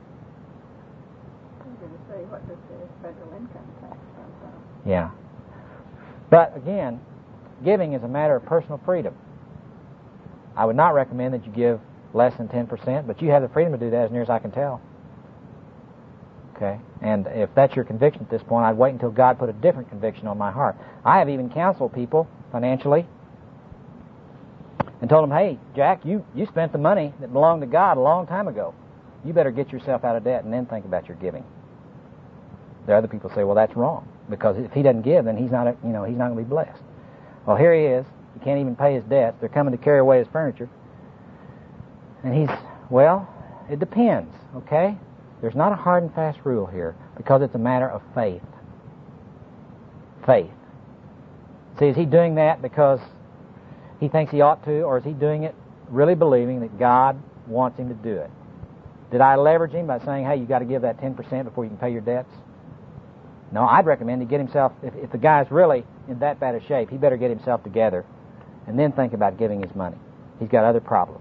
I was going to say, what does the federal income tax come from? Yeah. But again, giving is a matter of personal freedom. I would not recommend that you give less than 10%, but you have the freedom to do that as near as I can tell. Okay? And if that's your conviction at this point, I'd wait until God put a different conviction on my heart. I have even counseled people financially and told them, hey, Jack, you spent the money that belonged to God a long time ago. You better get yourself out of debt and then think about your giving. There are other people say, well, that's wrong, because if he doesn't give, then he's not going to be blessed. Well, here he is. He can't even pay his debts. They're coming to carry away his furniture. And well, it depends, okay? There's not a hard and fast rule here, because it's a matter of faith. Faith. See, is he doing that because he thinks he ought to, or is he doing it really believing that God wants him to do it? Did I leverage him by saying, hey, you got to give that 10% before you can pay your debts? No, I'd recommend he get himself, if the guy's really in that bad a shape, he better get himself together and then think about giving his money. He's got other problems.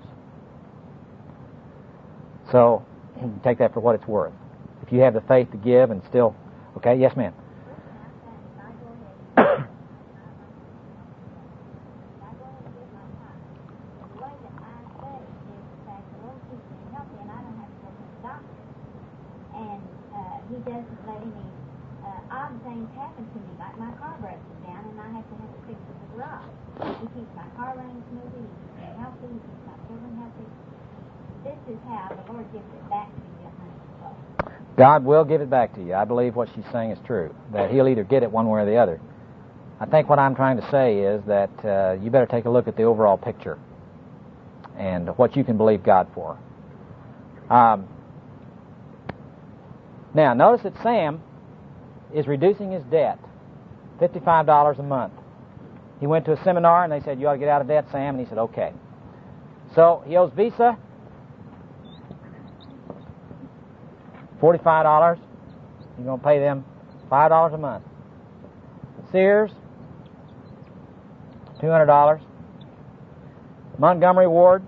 So, take that for what it's worth. If you have the faith to give and still... Okay, yes, ma'am. He doesn't let any odd things happen to me, like my car breaks down and I have to have it fixed at the garage. He keeps my car running smoothly, he keeps me healthy, he keeps my children healthy. This is how the Lord gives it back to you 100%. God will give it back to you. I believe what she's saying is true, that he'll either get it one way or the other. I think what I'm trying to say is that you better take a look at the overall picture and what you can believe God for. Now, notice that Sam is reducing his debt, $55 a month. He went to a seminar and they said, you ought to get out of debt, Sam, and he said, okay. So he owes Visa $45. He's going to pay them $5 a month. Sears, $200. Montgomery Ward,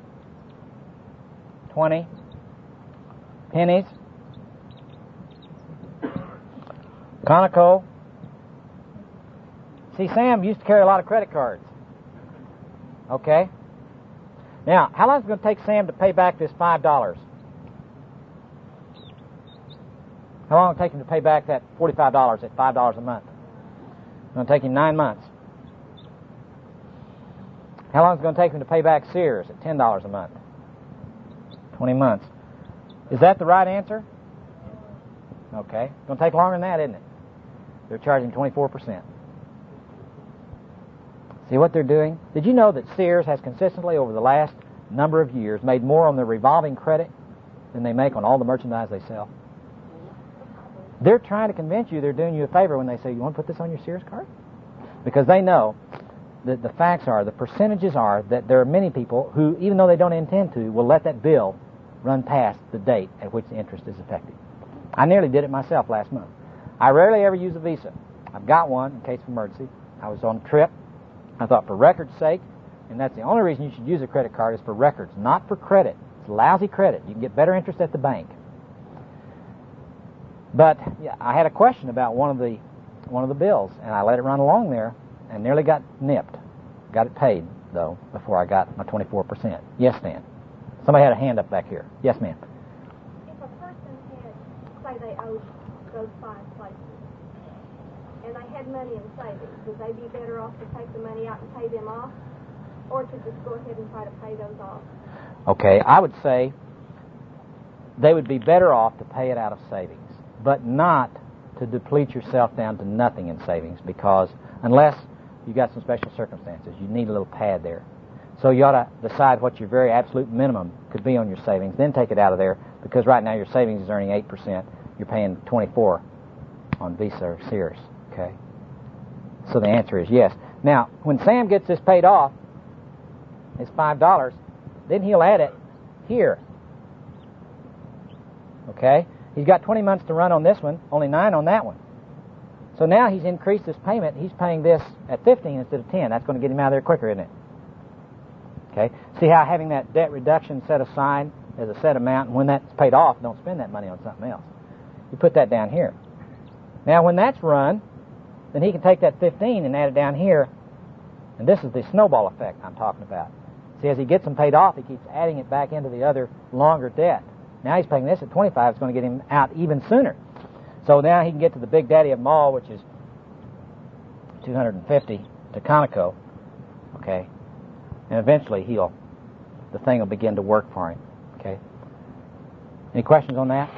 20. Pennies. Conoco. See, Sam used to carry a lot of credit cards. Okay? Now, how long is it going to take Sam to pay back this $5? How long will it take him to pay back that $45 at $5 a month? It's going to take him 9 months. How long is it going to take him to pay back Sears at $10 a month? 20 months. Is that the right answer? Okay. It's going to take longer than that, isn't it? They're charging 24%. See what they're doing? Did you know that Sears has consistently, over the last number of years, made more on their revolving credit than they make on all the merchandise they sell? They're trying to convince you they're doing you a favor when they say, you want to put this on your Sears card? Because they know that the facts are, the percentages are, that there are many people who, even though they don't intend to, will let that bill run past the date at which the interest is effective. I nearly did it myself last month. I rarely ever use a Visa. I've got one in case of emergency. I was on a trip. I thought, for record's sake, and that's the only reason you should use a credit card is for records, not for credit. It's lousy credit. You can get better interest at the bank. But yeah, I had a question about one of the bills, and I let it run along there, and nearly got nipped. Got it paid, though, before I got my 24%. Yes, Stan. Somebody had a hand up back here. Yes, ma'am. If a person had, say they owed those 5 places, and they had money in savings, would they be better off to take the money out and pay them off, or to just go ahead and try to pay those off? Okay, I would say they would be better off to pay it out of savings, but not to deplete yourself down to nothing in savings, because unless you got some special circumstances, you need a little pad there. So you ought to decide what your very absolute minimum could be on your savings, then take it out of there, because right now your savings is earning 8%. You're paying 24% on Visa or Sears. Okay? So the answer is yes. Now, when Sam gets this paid off, it's $5, then he'll add it here. Okay? He's got 20 months to run on this one, only 9 on that one. So now he's increased his payment. He's paying this at 15 instead of 10. That's going to get him out of there quicker, isn't it? Okay? See how having that debt reduction set aside as a set amount, and when that's paid off, don't spend that money on something else. You put that down here. Now, when that's run, then he can take that 15 and add it down here, and this is the snowball effect I'm talking about. See, as he gets them paid off, he keeps adding it back into the other longer debt. Now he's paying this at 25. It's going to get him out even sooner. So now he can get to the big daddy of them all, which is $250 to Conoco. Okay, and eventually the thing will begin to work for him. Okay. Any questions on that?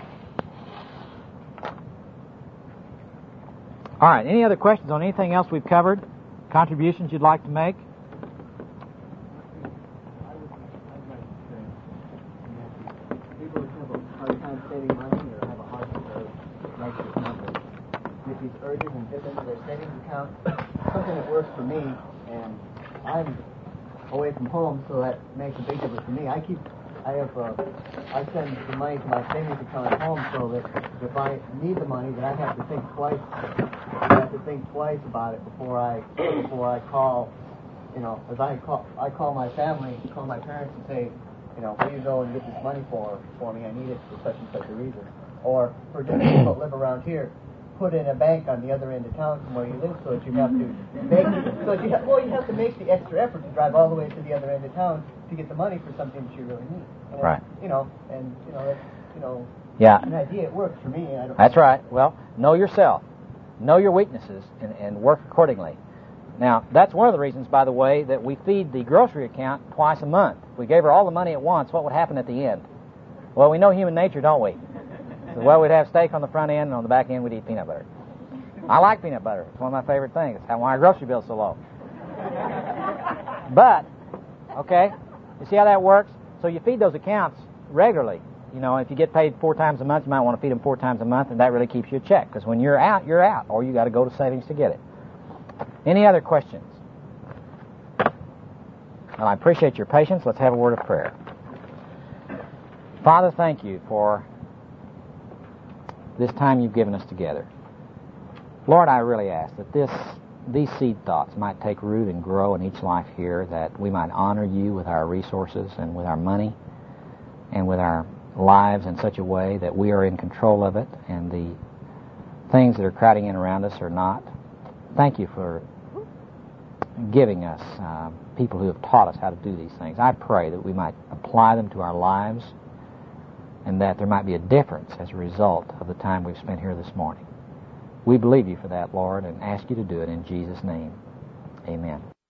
All right. Any other questions on anything else we've covered? Contributions you'd like to make? People who have a hard time saving money or have a hard time making numbers, with these urges and dip into their savings account, something that works for me, and I'm away from home, so that makes a big difference for me. I send the money to my savings account at home, so that if I need the money, then I have to think twice. I have to think twice about it before I call. You know, as I call my family, call my parents, and say, you know, please go and get this money for me. I need it for such and such a reason. Or for just people that live around here, put in a bank on the other end of town from where you live, so that you have to you have to make the extra effort to drive all the way to the other end of town to get the money for something that you really need. And right. Yeah. An idea. It works for me. That's right. Well, know yourself, know your weaknesses, and work accordingly. Now, that's one of the reasons, by the way, that we feed the grocery account twice a month. If we gave her all the money at once, what would happen at the end? Well, we know human nature, don't we? So, well, we'd have steak on the front end, and on the back end we'd eat peanut butter. I like peanut butter. It's one of my favorite things. It's why our grocery bill's so low. But, okay, you see how that works? So you feed those accounts regularly. You know, if you get paid 4 times a month, you might want to feed them 4 times a month, and that really keeps you a check. Because when you're out, or you got to go to savings to get it. Any other questions? Well, I appreciate your patience. Let's have a word of prayer. Father, thank you for this time you've given us together. Lord, I really ask that this these seed thoughts might take root and grow in each life here, that we might honor you with our resources and with our money and with our lives in such a way that we are in control of it and the things that are crowding in around us are not. Thank you for giving us people who have taught us how to do these things. I pray that we might apply them to our lives and that there might be a difference as a result of the time we've spent here this morning. We believe you for that, Lord, and ask you to do it in Jesus' name. Amen.